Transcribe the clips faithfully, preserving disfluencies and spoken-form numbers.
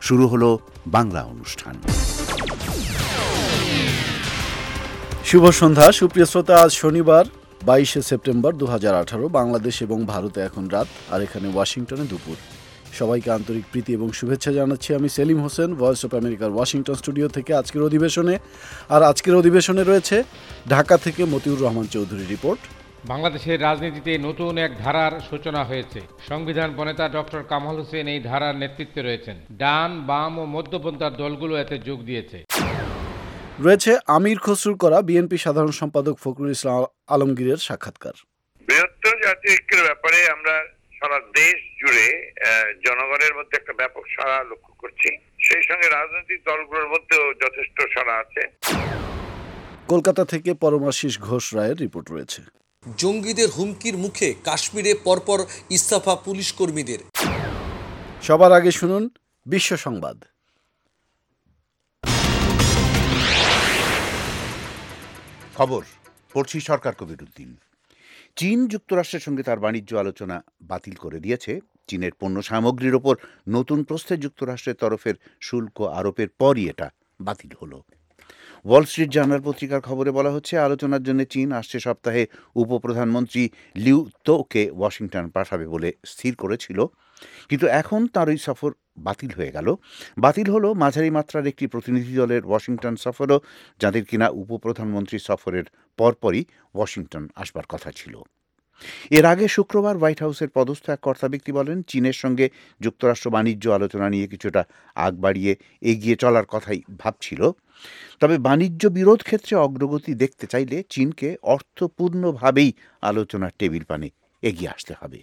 শুরু হলো বাংলা অনুষ্ঠান। শুভ সন্ধ্যা সুপ্রিয় শ্রোতা। আজ শনিবার বাইশে সেপ্টেম্বর দু হাজার আঠারো। বাংলাদেশ এবং ভারতে এখন রাত, আর এখানে ওয়াশিংটনে দুপুর। সবাইকে আন্তরিক প্রীতি এবং শুভেচ্ছা জানাচ্ছি আমি সেলিম হোসেন, ভয়েস অফ আমেরিকার ওয়াশিংটন স্টুডিও থেকে আজকের অধিবেশনে। আর আজকের অধিবেশনে রয়েছে ঢাকা থেকে মতিউর রহমান চৌধুরীর রিপোর্ট। বাংলাদেশের রাজনীতিতে নতুন এক ধারার সূচনা হয়েছে। সংবিধান প্রণেতা ডক্টর কামাল হোসেন এই ধারার নেতৃত্বে রয়েছেন। ডান, বাম ও মধ্যপন্থার দলগুলো এতে যোগ দিয়েছে। রয়েছে আমির খসরুর করা বিএনপি সাধারণ সম্পাদক ফখরুল ইসলাম আলমগীরের সাক্ষাৎকার। বৃহত্তর জাতীয় ঐক্যের ব্যাপারে আমরা সারা দেশ জুড়ে জনগণের মধ্যে একটা ব্যাপক সাড়া লক্ষ্য করছি। সেই সঙ্গে রাজনৈতিক দলগুলোর মধ্যেও যথেষ্ট সাড়া আছে। কলকাতা থেকে পরমাশিস ঘোষ রায়ের রিপোর্ট রয়েছে। জঙ্গিদের হুমকির মুখে কাশ্মীরে পরপর ইস্তফা পুলিশ কর্মীদের। সবার আগে শুনুন বিশ্ব সংবাদ। খবর পড়ছি সরকার কবিরুদ্দিন। চীন যুক্তরাষ্ট্রের সঙ্গে তার বাণিজ্য আলোচনা বাতিল করে দিয়েছে। চীনের পণ্য সামগ্রীর ওপর নতুন প্রস্তে যুক্তরাষ্ট্রের তরফের শুল্ক আরোপের পরই এটা বাতিল হলো। ওয়াল স্ট্রিট জার্নাল পত্রিকার খবরে বলা হচ্ছে, আলোচনার জন্য চীন আসছে সপ্তাহে উপপ্রধানমন্ত্রী লিউ তোকে ওয়াশিংটন পাঠাবে বলে স্থির করেছিল, কিন্তু এখন তার ওই সফর বাতিল হয়ে গেল। বাতিল হলো মাঝারি মাত্রার একটি প্রতিনিধি দলের ওয়াশিংটন সফরও, যাদের কিনা উপপ্রধানমন্ত্রী সফরের পরপরই ওয়াশিংটন আসবার কথা ছিল। এর আগে শুক্রবার হোয়াইট হাউসের পদস্থ এক কর্তা ব্যক্তি বলেন, চীনের সঙ্গে যুক্তরাষ্ট্র বাণিজ্য আলোচনা নিয়ে কিছুটা আগ বাড়িয়ে এগিয়ে চলার কথাই ভাবছিল, তবে বাণিজ্য বিরোধ ক্ষেত্রে অগ্রগতি দেখতে চাইলে চীনকে অর্থপূর্ণভাবেই আলোচনার টেবিল পানে এগিয়ে আসতে হবে।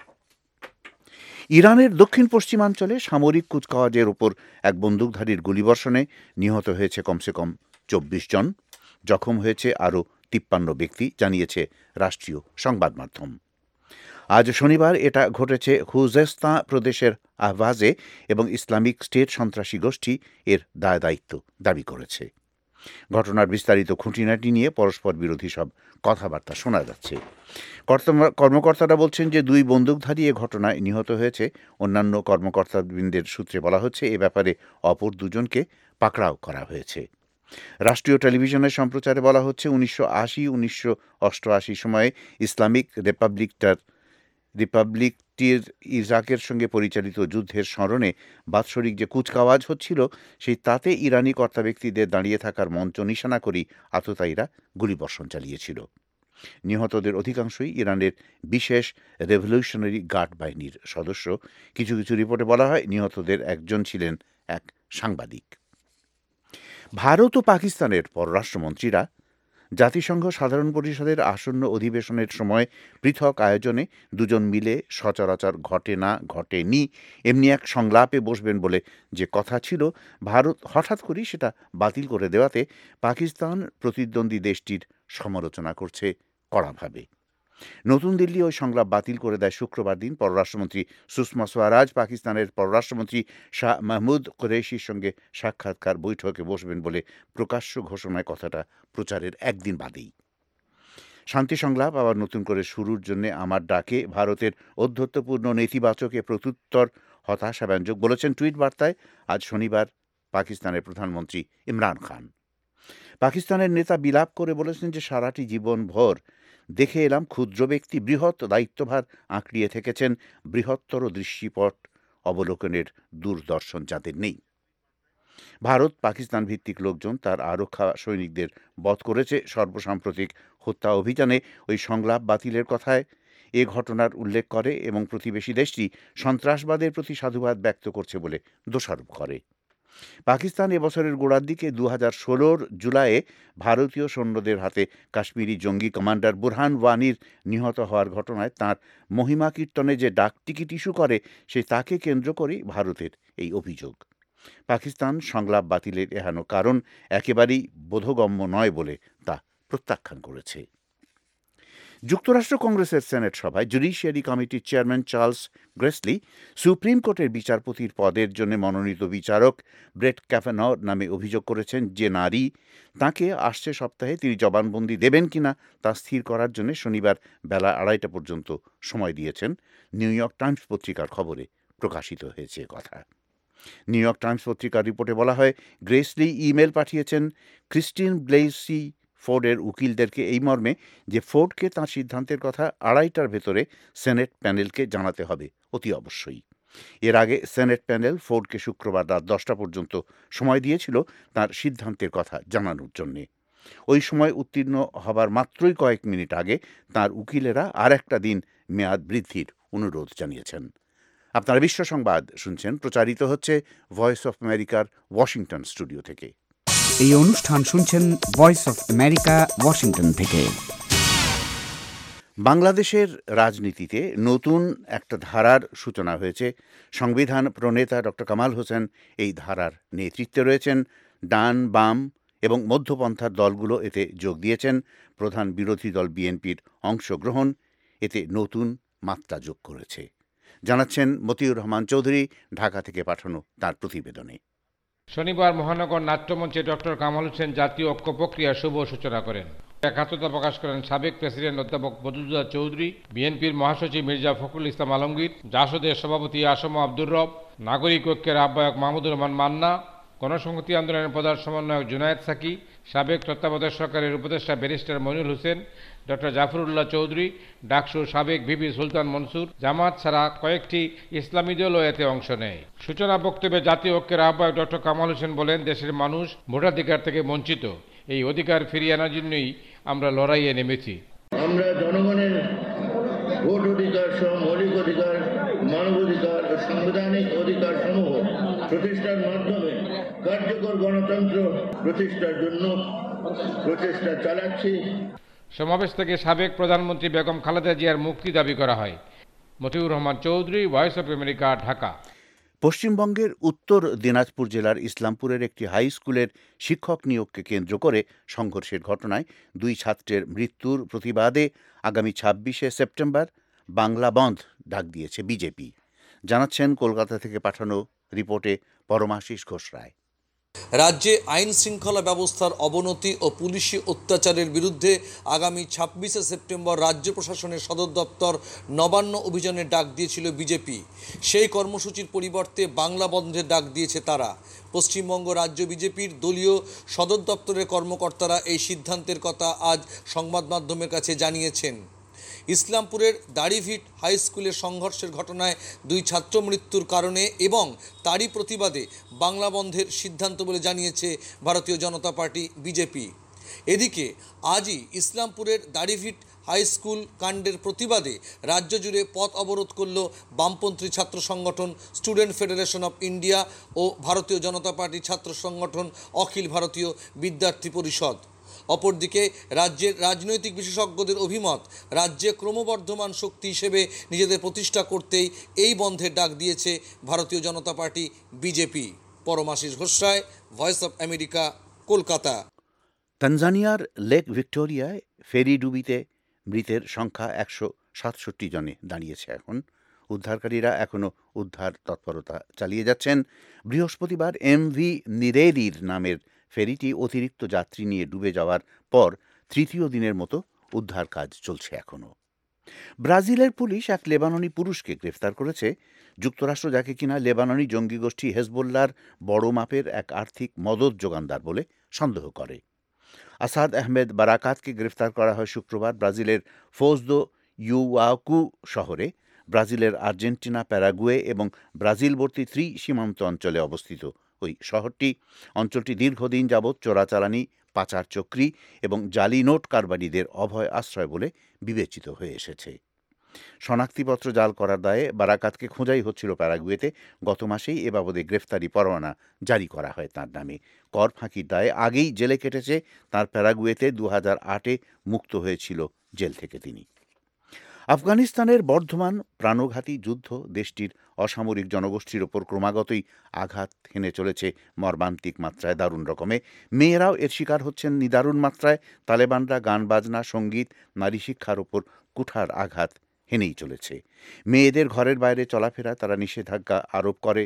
ইরানের দক্ষিণ পশ্চিমাঞ্চলে সামরিক কুচকাওয়াজের ওপর এক বন্দুকধারীর গুলিবর্ষণে নিহত হয়েছে কমসে কম চব্বিশ জন, জখম হয়েছে আরও তিপ্পান্ন ব্যক্তি, জানিয়েছে রাষ্ট্রীয় সংবাদ মাধ্যম। আজ শনিবার এটা ঘটেছে খুজেস্তান প্রদেশের আহবাজে এবং ইসলামিক স্টেট সন্ত্রাসী গোষ্ঠী এর দায় দায়িত্ব দাবি করেছে। ঘটনার বিস্তারিত খুঁটিনাটি নিয়ে পরস্পর বিরোধী সব কথাবার্তা শোনা যাচ্ছে। কর্মকর্তারা বলছেন যে দুই বন্দুকধারী এ ঘটনায় নিহত হয়েছে। অন্যান্য কর্মকর্তাবৃন্দের সূত্রে বলা হচ্ছে, এ ব্যাপারে অপর দুজনকে পাকড়াও করা হয়েছে। রাষ্ট্রীয় টেলিভিশনের সম্প্রচারে বলা হচ্ছে, উনিশশো আশি উনিশশো অষ্টআশি সময়ে ইসলামিক রিপাবলিকটার রিপাবলিকটির ইরাকের সঙ্গে পরিচালিত যুদ্ধের স্মরণে বাৎসরিক যে কুচকাওয়াজ হচ্ছিল, সেই তাতে ইরানি কর্তা ব্যক্তিদের দাঁড়িয়ে থাকার মঞ্চ নিশানা করেই আততায়ীরা গুলিবর্ষণ চালিয়েছিল। নিহতদের অধিকাংশই ইরানের বিশেষ রেভলিউশনারি গার্ড বাহিনীর সদস্য। কিছু কিছু রিপোর্টে বলা হয়, নিহতদের একজন ছিলেন এক সাংবাদিক। ভারত ও পাকিস্তানের পররাষ্ট্রমন্ত্রীরা জাতিসংঘ সাধারণ পরিষদের আসন্ন অধিবেশনের সময় পৃথক আয়োজনে দুজন মিলে সচরাচর ঘটে না ঘটেনি এমনি এক সংলাপে বসবেন বলে যে কথা ছিল, ভারত হঠাৎ করেই সেটা বাতিল করে দেওয়াতে পাকিস্তান প্রতিদ্বন্দ্বী দেশটির সমালোচনা করছে কড়াভাবে। নতুন দিল্লি ওই সংলাপ বাতিল করে দেয় শুক্রবার দিন। পররাষ্ট্রমন্ত্রী সুষমা স্বরাজ পাকিস্তানের পররাষ্ট্রমন্ত্রী শাহ মাহমুদ কুরেশির সঙ্গে সাক্ষাৎকার বৈঠকে বসবেন বলে প্রকাশ্য ঘোষণায় কথাটা প্রচারের একদিন বাদেই। শান্তি সংলাপ আবার নতুন করে শুরুর জন্য আমার ডাকে ভারতের ঔদ্ধত্যপূর্ণ নেতিবাচক এ প্রত্যুত্তর হতাশাব্যঞ্জক বলেছেন টুইট বার্তায় আজ শনিবার পাকিস্তানের প্রধানমন্ত্রী ইমরান খান। পাকিস্তানের নেতা বিলাপ করে বলেছেন যে সারাটি জীবন ভর দেখে এলাম ক্ষুদ্র ব্যক্তি বৃহৎ দায়িত্বভার আঁকড়িয়ে থেকেছেন, বৃহত্তর দৃষ্টিপট অবলোকনের দূরদর্শন যাদের নেই। ভারত পাকিস্তান ভিত্তিক লোকজন তার আরক্ষা সৈনিকদের বধ করেছে। সর্বসাম্প্রতিক হত্যা অভিযানে ওই সংলাপ বাতিলের কথায় এ ঘটনার উল্লেখ করে এবং প্রতিবেশী দেশটি সন্ত্রাসবাদের প্রতি সাধুবাদ ব্যক্ত করছে বলে দোষারোপ করে। পাকিস্তান এবছরের গোড়ার দিকে দু হাজার ষোলোর জুলাইয়ে ভারতীয় সৈন্যদের হাতে কাশ্মীরি জঙ্গি কমান্ডার বুরহান ওয়ানির নিহত হওয়ার ঘটনায় তাঁর মহিমা কীর্তনে যে ডাক টিকিট ইস্যু করে, সেই তাকে কেন্দ্র করেই ভারতের এই অভিযোগ। পাকিস্তান সংলাপ বাতিলের এহানো কারণ একেবারেই বোধগম্য নয় বলে তা প্রত্যাখ্যান করেছে। যুক্তরাষ্ট্র কংগ্রেসের সেনেট সভায় জুডিশিয়ারি কমিটির চেয়ারম্যান চার্লস গ্রেসলি সুপ্রিম কোর্টের বিচারপতির পদের জন্য মনোনীত বিচারক ব্রেট ক্যাভেনর নামে অভিযোগ করেছেন যে নারী, তাকে আসছে সপ্তাহে তিনি জবানবন্দি দেবেন কিনা তা স্থির করার জন্য শনিবার বেলা আড়াইটা পর্যন্ত সময় দিয়েছেন। নিউ ইয়র্ক টাইমস পত্রিকার খবরে প্রকাশিত হয়েছে কথা। নিউ ইয়র্ক টাইমস পত্রিকার রিপোর্টে বলা হয়, গ্রেসলি ইমেল পাঠিয়েছেন ক্রিস্টিন ব্লেসি ফোর্ডের উকিলদেরকে এই মর্মে যে ফোর্ডকে তাঁর সিদ্ধান্তের কথা আড়াইটার ভেতরে সেনেট প্যানেলকে জানাতে হবে অতি অবশ্যই। এর আগে সেনেট প্যানেল ফোর্ডকে শুক্রবার রাত দশটা পর্যন্ত সময় দিয়েছিল তার সিদ্ধান্তের কথা জানানোর জন্যে। ওই সময় উত্তীর্ণ হবার মাত্রই কয়েক মিনিট আগে তার উকিলেরা আর একটা দিন মেয়াদ বৃদ্ধির অনুরোধ জানিয়েছেন। আপনারা বিশ্ব সংবাদ শুনছেন, প্রচারিত হচ্ছে ভয়েস অফ আমেরিকার ওয়াশিংটন স্টুডিও থেকে। এই অনুষ্ঠান শুনছেন ভয়েস অফ আমেরিকা ওয়াশিংটন থেকে। বাংলাদেশের রাজনীতিতে নতুন একটা ধারার সূচনা হয়েছে। সংবিধান প্রণেতা ডক্টর কামাল হোসেন এই ধারার নেতৃত্বে রয়েছেন। ডান, বাম এবং মধ্যপন্থার দলগুলো এতে যোগ দিয়েছেন। প্রধান বিরোধী দল বিএনপির অংশগ্রহণ এতে নতুন মাত্রা যোগ করেছে, জানাচ্ছেন মতিউর রহমান চৌধুরী ঢাকা থেকে পাঠানো তার প্রতিবেদনে। শনিবার মহানগর নাট্যমঞ্চে ডক্টর কামাল হোসেন জাতীয় ঐক্য প্রক্রিয়ার শুভ সূচনা করেন। একাত্মতা প্রকাশ করেন সাবেক প্রেসিডেন্ট অধ্যাপক বদরুদ্দোজা চৌধুরী, বিএনপির মহাসচিব মির্জা ফখরুল ইসলাম আলমগীর, জাসদের সভাপতি আসম আব্দুর রব, নাগরিক ঐক্যের আহ্বায়ক মাহমুদুর রহমান মান্না, গণসংহতি আন্দোলনের প্রধান সমন্বয়ক জুনায়েদ সাকি, সাবেক তত্ত্বাবধায়ক সরকারের উপদেষ্টা ব্যারিস্টার মইনুল হোসেন, ডক্টর জাফরুল্লাহ চৌধুরী, ডাকসুর সাবেক ভিপি সুলতান মনসুর, জামাত ছাড়া কয়েকটি ইসলামী দলও এতে অংশ নেয়। সূচনা বক্তব্যে জাতীয় ঐক্যের আহ্বায়ক ডক্টর কামাল হোসেন বলেন, দেশের মানুষ ভোটাধিকার থেকে বঞ্চিত, এই অধিকার ফিরিয়ে আনার জন্যই আমরা লড়াইয়ে নেমেছি। আমরা জনগণের ভোট অধিকার সহ মৌলিক অধিকার, মানবাধিকার ও সাংবিধানিক অধিকার সমূহ প্রতিষ্ঠার মাধ্যমে কার্যকর গণতন্ত্র প্রতিষ্ঠার জন্য প্রচেষ্টা চালাচ্ছি। সমাবেশ থেকে সাবেক প্রধানমন্ত্রী বেগম খালেদা জিয়ার মুক্তি দাবি করা হয়। Motiur Rahman Chowdhury, voice of America, Dhaka. পশ্চিমবঙ্গের উত্তর দিনাজপুর জেলার ইসলামপুরের একটি হাই স্কুলের শিক্ষক নিয়োগকে কেন্দ্র করে সংঘর্ষের ঘটনায় দুই ছাত্রের মৃত্যুর প্রতিবাদে আগামী ছাব্বিশে সেপ্টেম্বর বাংলা বন্ধ ডাক দিয়েছে বিজেপি, জানাচ্ছেন কলকাতা থেকে পাঠানো রিপোর্টে পরমাশিস ঘোষ রায়। রাজ্যে আইন শৃঙ্খলা ব্যবস্থার অবনতি ও পুলিশি অত্যাচারের বিরুদ্ধে আগামী ছাব্বিশে সেপ্টেম্বর রাজ্য প্রশাসনের সদর দপ্তর নবান্ন অভিযানের ডাক দিয়েছিল বিজেপি। সেই কর্মসূচির পরিবর্তে বাংলা বন্ধের ডাক দিয়েছে তারা। পশ্চিমবঙ্গ রাজ্য বিজেপির দলীয় সদর দপ্তরের কর্মকর্তারা এই সিদ্ধান্তের কথা আজ সংবাদ মাধ্যমের কাছে জানিয়েছেন। ইসলামপুরের দাড়িভিট হাই স্কুলের সংঘর্ষের ঘটনায় দুই ছাত্র মৃত্যুর কারণে এবং তারই প্রতিবাদে বাংলা বন্ধের সিদ্ধান্ত বলে জানিয়েছে ভারতীয় জনতা পার্টি বিজেপি। এদিকে আজই ইসলামপুরের দাড়িভিট হাই স্কুল কাণ্ডের প্রতিবাদে রাজ্য জুড়ে পথ অবরোধ করল বামপন্থী ছাত্র সংগঠন স্টুডেন্ট ফেডারেশন অফ ইন্ডিয়া ও ভারতীয় জনতা পার্টি ছাত্র সংগঠন অখিল ভারতীয় বিদ্যার্থী পরিষদ। অপরদিকে রাজ্যের রাজনৈতিক বিশেষজ্ঞদের অভিমত, রাজ্যে ক্রমবর্ধমান শক্তি হিসেবে নিজেদের প্রতিষ্ঠা করতেই এই বন্ধের ডাক দিয়েছে Bharatiya Janata party BJP. Paramashis Ghosh Roy, voice of America, Kolkata. তানজানিয়ার লেক ভিক্টোরিয়ায় ফেরি ডুবিতে মৃতের সংখ্যা একশো সাতষট্টি জনে দাঁড়িয়েছে এখন। উদ্ধারকারীরা এখনও উদ্ধার তৎপরতা চালিয়ে যাচ্ছেন। বৃহস্পতিবার এমভি নিরেরির নামের ফেরিটি অতিরিক্ত যাত্রী নিয়ে ডুবে যাওয়ার পর তৃতীয় দিনের মতো উদ্ধার কাজ চলছে এখনও। ব্রাজিলের পুলিশ এক লেবাননি পুরুষকে গ্রেফতার করেছে। যুক্তরাষ্ট্র যাকে কিনা লেবাননি জঙ্গি গোষ্ঠী হেজবোল্লার বড় মাপের এক আর্থিক মদত যোগানদার বলে সন্দেহ করে। আসাদ আহমেদ বারাকাতকে গ্রেফতার করা হয় শুক্রবার ব্রাজিলের ফোজ দো ইউয়াকু শহরে। ব্রাজিলের আর্জেন্টিনা, প্যারাগুয়ে এবং ব্রাজিলবর্তী ত্রি সীমান্ত অঞ্চলে অবস্থিত ওই শহরটি অঞ্চলটি দীর্ঘদিন যাবৎ চোরাচালানি, পাচার চক্রী এবং জালি নোট কারবারিদের অভয় আশ্রয় বলে বিবেচিত হয়ে এসেছে। শনাক্তিপত্র জাল করার দায়ে বারাকাতকে খোঁজাই হচ্ছিল প্যারাগুয়েতে। গত মাসেই এ বাবদে গ্রেফতারি পরোয়ানা জারি করা হয় তাঁর নামে। কর ফাঁকির দায়ে আগেই জেলে কেটেছে তাঁর প্যারাগুয়েতে। দু হাজার আটে মুক্ত হয়েছিল জেল থেকে তিনি। আফগানিস্তানের বর্ধমান প্রাণঘাতী যুদ্ধ দেশটির অসামরিক জনগোষ্ঠীর ওপর ক্রমাগতই আঘাত হেনে চলেছে মর্মান্তিক মাত্রায়, দারুণ রকমে। মেয়েরাও এর শিকার হচ্ছেন নিদারুণ মাত্রায়। তালেবানরা গান বাজনা, সঙ্গীত, নারী শিক্ষার ওপর কুঠার আঘাত হেনেই চলেছে। মেয়েদের ঘরের বাইরে চলাফেরা তারা নিষেধাজ্ঞা আরোপ করে,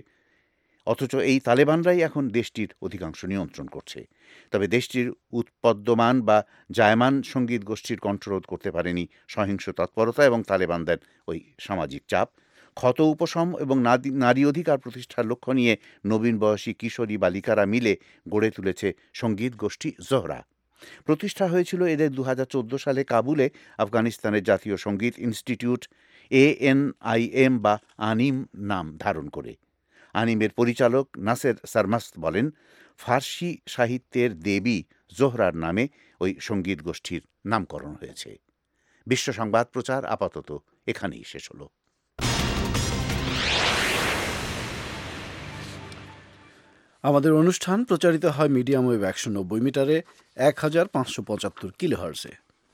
অথচ এই তালেবানরাই এখন দেশটির অধিকাংশ নিয়ন্ত্রণ করছে। তবে দেশটির উৎপদ্যমান বা জায়মান সঙ্গীত গোষ্ঠীর কণ্ঠরোধ করতে পারেনি সহিংস তৎপরতা এবং তালেবানদের ওই সামাজিক চাপ। ক্ষত উপশম এবং নাদি- নারী অধিকার প্রতিষ্ঠার লক্ষ্য নিয়ে নবীন বয়সী কিশোরী বালিকারা মিলে গড়ে তুলেছে সঙ্গীত গোষ্ঠী জোহরা। প্রতিষ্ঠা হয়েছিল এদের দু হাজার চোদ্দো সালে কাবুলে আফগানিস্তানের জাতীয় সঙ্গীত institute A N I M বা আনিম নাম ধারণ করে। আনিমের পরিচালক নাসের সারমাস্ত বলেন, ফার্সি সাহিত্যের দেবী জোহরার নামে ওই সঙ্গীত গোষ্ঠীর নামকরণ হয়েছে। বিশ্ব সংবাদ প্রচার আপাতত এখানেই শেষ হলো। আমাদের অনুষ্ঠান প্রচারিত হয় মিডিয়াম ওয়েভ একশো নব্বই মিটারে এক হাজার পাঁচশো পঁচাত্তর কিলোহার্টজে।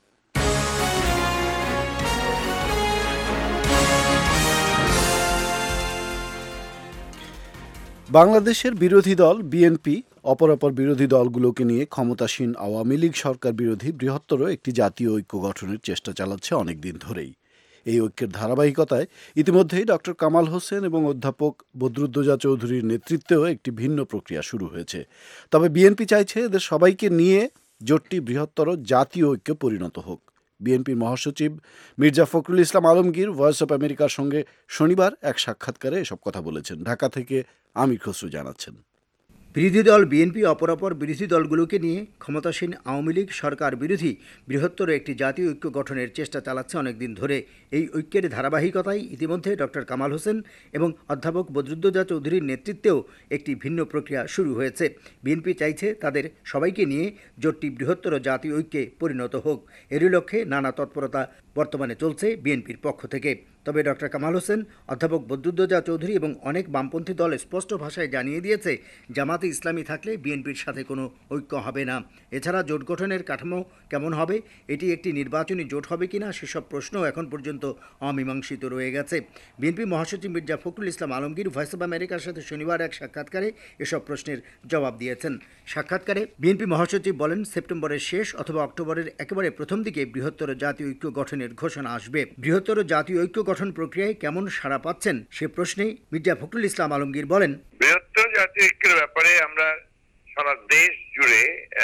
বাংলাদেশের বিরোধী দল বিএনপি অপরাপর বিরোধী দলগুলোকে নিয়ে ক্ষমতাসীন আওয়ামী লীগ সরকার বিরোধী বৃহত্তর একটি জাতীয় ঐক্য গঠনের চেষ্টা চালাচ্ছে অনেক দিন ধরেই। এই ঐক্যের ধারাবাহিকতায় ইতিমধ্যেই ডক্টর কামাল হোসেন এবং অধ্যাপক বদরুদ্দোজা চৌধুরীর নেতৃত্বেও একটি ভিন্ন প্রক্রিয়া শুরু হয়েছে। তবে বিএনপি চাইছে এদের সবাইকে নিয়ে জোটটি বৃহত্তর জাতীয় ঐক্যে পরিণত হোক। বিএনপির মহাসচিব মির্জা ফখরুল ইসলাম আলমগীর ভয়েস অব আমেরিকার সঙ্গে শনিবার এক সাক্ষাৎকারে এসব কথা বলেছেন। ঢাকা থেকে আমির খসরু জানাচ্ছেন। বিরোধী দল বিএনপি অপরাপর বিরোধী দলগুলোকে নিয়ে ক্ষমতাসীন আওয়ামী লীগ সরকার বিরোধী বৃহত্তর একটি জাতীয় ঐক্য গঠনের চেষ্টা চালাচ্ছে অনেকদিন ধরে। এই ঐক্যের ধারাবাহিকতায় ইতিমধ্যে ডক্টর কামাল হোসেন এবং অধ্যাপক বদরুদ্দোজা চৌধুরীর নেতৃত্বেও একটি ভিন্ন প্রক্রিয়া শুরু হয়েছে। বিএনপি চাইছে তাদের সবাইকে নিয়ে জোটটি বৃহত্তর জাতীয় ঐক্যে পরিণত হোক। এরই লক্ষ্যে নানা তৎপরতা বর্তমানে চলছে বিএনপির পক্ষ থেকে। তবে ডক্টর কামাল হোসেন, অধ্যাপক বদরুদ্দোজা চৌধুরী এবং অনেক বামপন্থী দল স্পষ্ট ভাষায় জানিয়ে দিয়েছে, জামাতে ইসলামী থাকলে বিএনপির সাথে কোনো ঐক্য হবে না। এছাড়া জোট গঠনের কাঠামো কেমন হবে, এটি একটি নির্বাচনী জোট হবে কিনা, সেসব প্রশ্নও এখন পর্যন্ত অমীমাংসিত রয়ে গেছে। বিএনপি মহাসচিব মির্জা ফখরুল ইসলাম আলমগীর ভয়েস অব আমেরিকার সাথে শনিবার এক সাক্ষাৎকারে এসব প্রশ্নের জবাব দিয়েছেন। সাক্ষাৎকারে বিএনপি মহাসচিব বলেন, সেপ্টেম্বরের শেষ অথবা অক্টোবরের একেবারে প্রথম দিকে বৃহত্তর জাতীয় ঐক্য গঠনের ঘোষণা আসবে। বৃহত্তর জাতীয় ঐক্য গঠন প্রক্রিয়ায় কেমন সাড়া পাচ্ছেন সে প্রশ্নে মির্জা ফখরুল ইসলাম আলমগীর বলেন, বৃহত্তর জাতীয় ঐক্যের ব্যাপারে আমরা সারা দেশ জুড়ে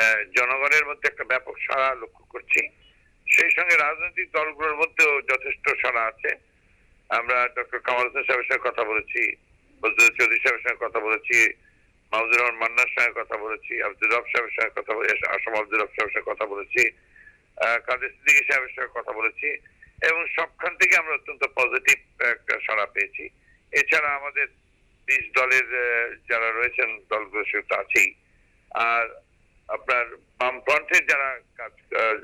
জনগণের মধ্যে একটা ব্যাপক সাড়া লক্ষ্য করছি। সেই সঙ্গে রাজনৈতিক দলগুলোর মধ্যেও যথেষ্ট সাড়া আছে। আমরা ডক্টর কামাল হোসেন সাহেবের সঙ্গে কথা বলেছি, বদরুদ্দোজা চৌধুরী সাহেবের সঙ্গে কথা বলেছি, মাহমুদুর রহমান মান্নার সঙ্গে কথা বলেছি, আব্দুর রব সাহেবের সঙ্গে কথা বলেছি, আসম আব্দুর রব সাহেবের সঙ্গে কথা বলেছি, কাদের সিদ্দিকী সাহেবের সঙ্গে কথা বলেছি এবং সবখান থেকে আমরা অত্যন্ত পজিটিভ একটা সাড়া পেয়েছি। এছাড়া আমাদের বিশ দলের যারা রয়েছেন দলগুলো সে তো আছেই। আর আপনার বামফ্রন্টের যারা কাজ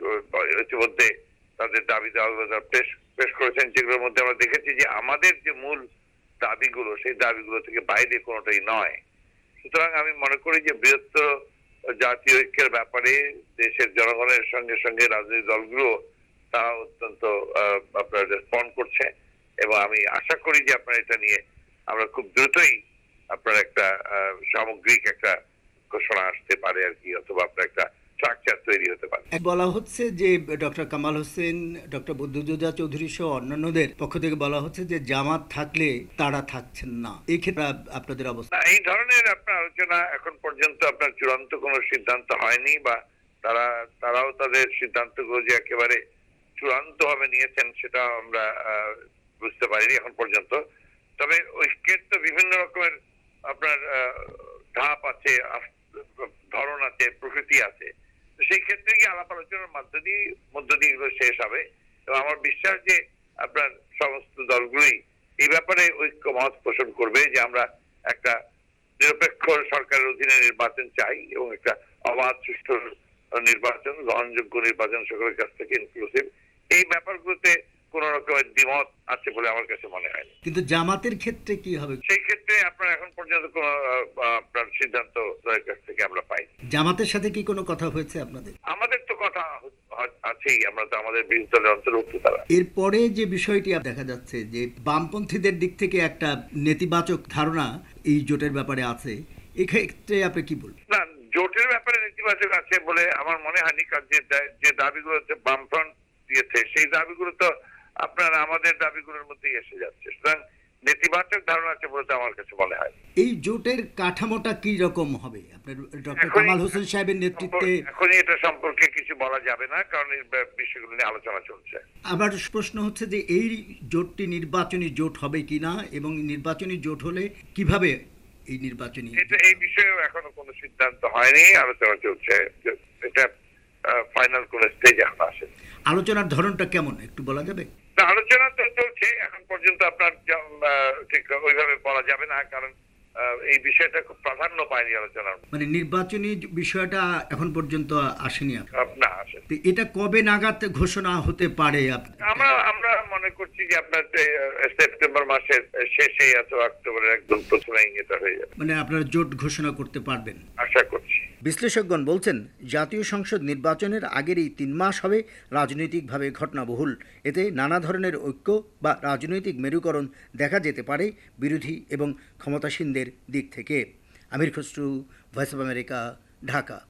ইতিমধ্যে তাদের দাবি দাওয়া পেশ পেশ করেছেন, যেগুলোর মধ্যে আমরা দেখেছি যে আমাদের যে মূল দাবিগুলো সেই দাবিগুলো থেকে বাইরে কোনোটাই নয়। সুতরাং আমি মনে করি যে বৃহত্তর জাতীয় ঐক্যের ব্যাপারে দেশের জনগণের সঙ্গে সঙ্গে রাজনৈতিক দলগুলো তারা অত্যন্ত আপনার রেসপন্ড করছে এবং আমি আশা করি যে আপনার এটা নিয়ে আমরা খুব দ্রুতই আপনার একটা সামগ্রিক একটা ঘোষণা আসতে পারে আর কি, অথবা আপনার একটা স্ট্রাকচার তৈরি হতে পারে। বলা হচ্ছে যে ডক্টর কামাল হোসেন, ডক্টর বদরুদ্দোজা চৌধুরী সহ অন্যান্যদের পক্ষ থেকে বলা হচ্ছে যে জামাত থাকলে তারা থাকছেন না। এই ক্ষেত্রে আপনাদের অবস্থা? এই ধরনের আপনার আলোচনা এখন পর্যন্ত আপনার চূড়ান্ত কোনো সিদ্ধান্ত হয়নি, বা তারা তারাও তাদের সিদ্ধান্তগুলো যে একেবারে চূড়ান্ত ভাবে নিয়েছেন সেটা আমরা বুঝতে পারিনি এখন পর্যন্ত। তবে ঐক্যের তো বিভিন্ন রকমের আপনার ধাপ আছে, ধরন আছে, প্রকৃতি আছে। তো সেই ক্ষেত্রে কি আলাপ আলোচনার মধ্য দিয়ে মধ্য দিয়ে এগুলো শেষ হবে এবং আমার বিশ্বাস যে আপনার সমস্ত দলগুলোই এই ব্যাপারে ঐক্যমত পোষণ করবে যে আমরা একটা নিরপেক্ষ সরকারের অধীনে নির্বাচন চাই এবং একটা অবাধ সুষ্ঠু নির্বাচন, গ্রহণযোগ্য নির্বাচন, সকলের কাছ থেকে ইনক্লুসিভ। এই ব্যাপারগুলোতে কোন রকমের দ্বিমত আছে বলে আমার কাছে মনে হয়। কিন্তু জামাতের ক্ষেত্রে কি হবে? সেই ক্ষেত্রে আপনার এখন পর্যন্ত কোন আপনার সিদ্ধান্ত তাদের কাছ থেকে আমরা পাই। জামাতের সাথে কি কোনো কথা হয়েছে আপনাদের? আমাদের তো কথা আছেই, আমরা তো আমাদের বিরোধী দলের অন্তর্ভুক্ত তারা। এরপরে যে বিষয়টি দেখা যাচ্ছে যে বামপন্থীদের দিক থেকে একটা নেতিবাচক ধারণা এই জোটের ব্যাপারে আছে, এক্ষেত্রে আপনি কি বলবেন? না, জোটের ব্যাপারে নেতিবাচক আছে বলে আমার মনে হয়নি, কারণ যে দাবিগুলো বামফ্রন্ট দিয়েছে সেই দাবিগুলো তো আপনার আমাদের দাবিগুলোর মধ্যেই এসে যাচ্ছে। সুতরাং নেতিবাচক ধারণা আছে বলে আমার কাছে মনে হয়। এই জোটের কাঠামোটা কি রকম হবে আপনার ডক্টর এখনই- কামাল হোসেন সাহেবের নেতৃত্বে? এখনই এটা সম্পর্কে কিছু বলা যাবে না, কারণ এই বিষয়গুলো নিয়ে আলোচনা চলছে। আবার প্রশ্ন হচ্ছে যে এই জোটটি নির্বাচনী জোট হবে কিনা এবং নির্বাচনী জোট হলে কিভাবে এই নির্বাচনী এটা এই বিষয়েও এখনো কোনো সিদ্ধান্ত হয়নি, আলোচনা চলছে। যে- এটা ফাইনাল কোন স্টেজে এখন আসে। আলোচনার ধরনটা কেমন একটু বলা যাবে? না, আলোচনা তো চলছে এখন পর্যন্ত। আপনার আহ, ঠিক ওইভাবে বলা যাবে না, কারণ আহ, এই বিষয়টা খুব প্রাধান্য পায়নি আলোচনার। মানে নির্বাচনী বিষয়টা এখন পর্যন্ত আসেনি আপনার? আহ, না আসে। তো এটা কবে নাগাদ ঘোষণা হতে পারে? আপ- আমরা আমরা মনে করছি যে আপনার যে, আহ, সেপ্টেম্বর মাসের শেষে অথবা অক্টোবরের একদম প্রথমে এটা হয়ে যাবে, মানে আপনারা জোট ঘোষণা করতে পারবেন আশা করছি। বিশ্লেষকগণ বলছেন জাতীয় সংসদ নির্বাচনের আগেরই তিন মাস হবে রাজনৈতিকভাবে ঘটনাবহুল। এতে নানা ধরনের ঐক্য বা রাজনৈতিক মেরুকরণ দেখা যেতে পারে বিরোধী এবং ক্ষমতাসীনদের দিক থেকে। Amir Khasru, voice of America, Dhaka.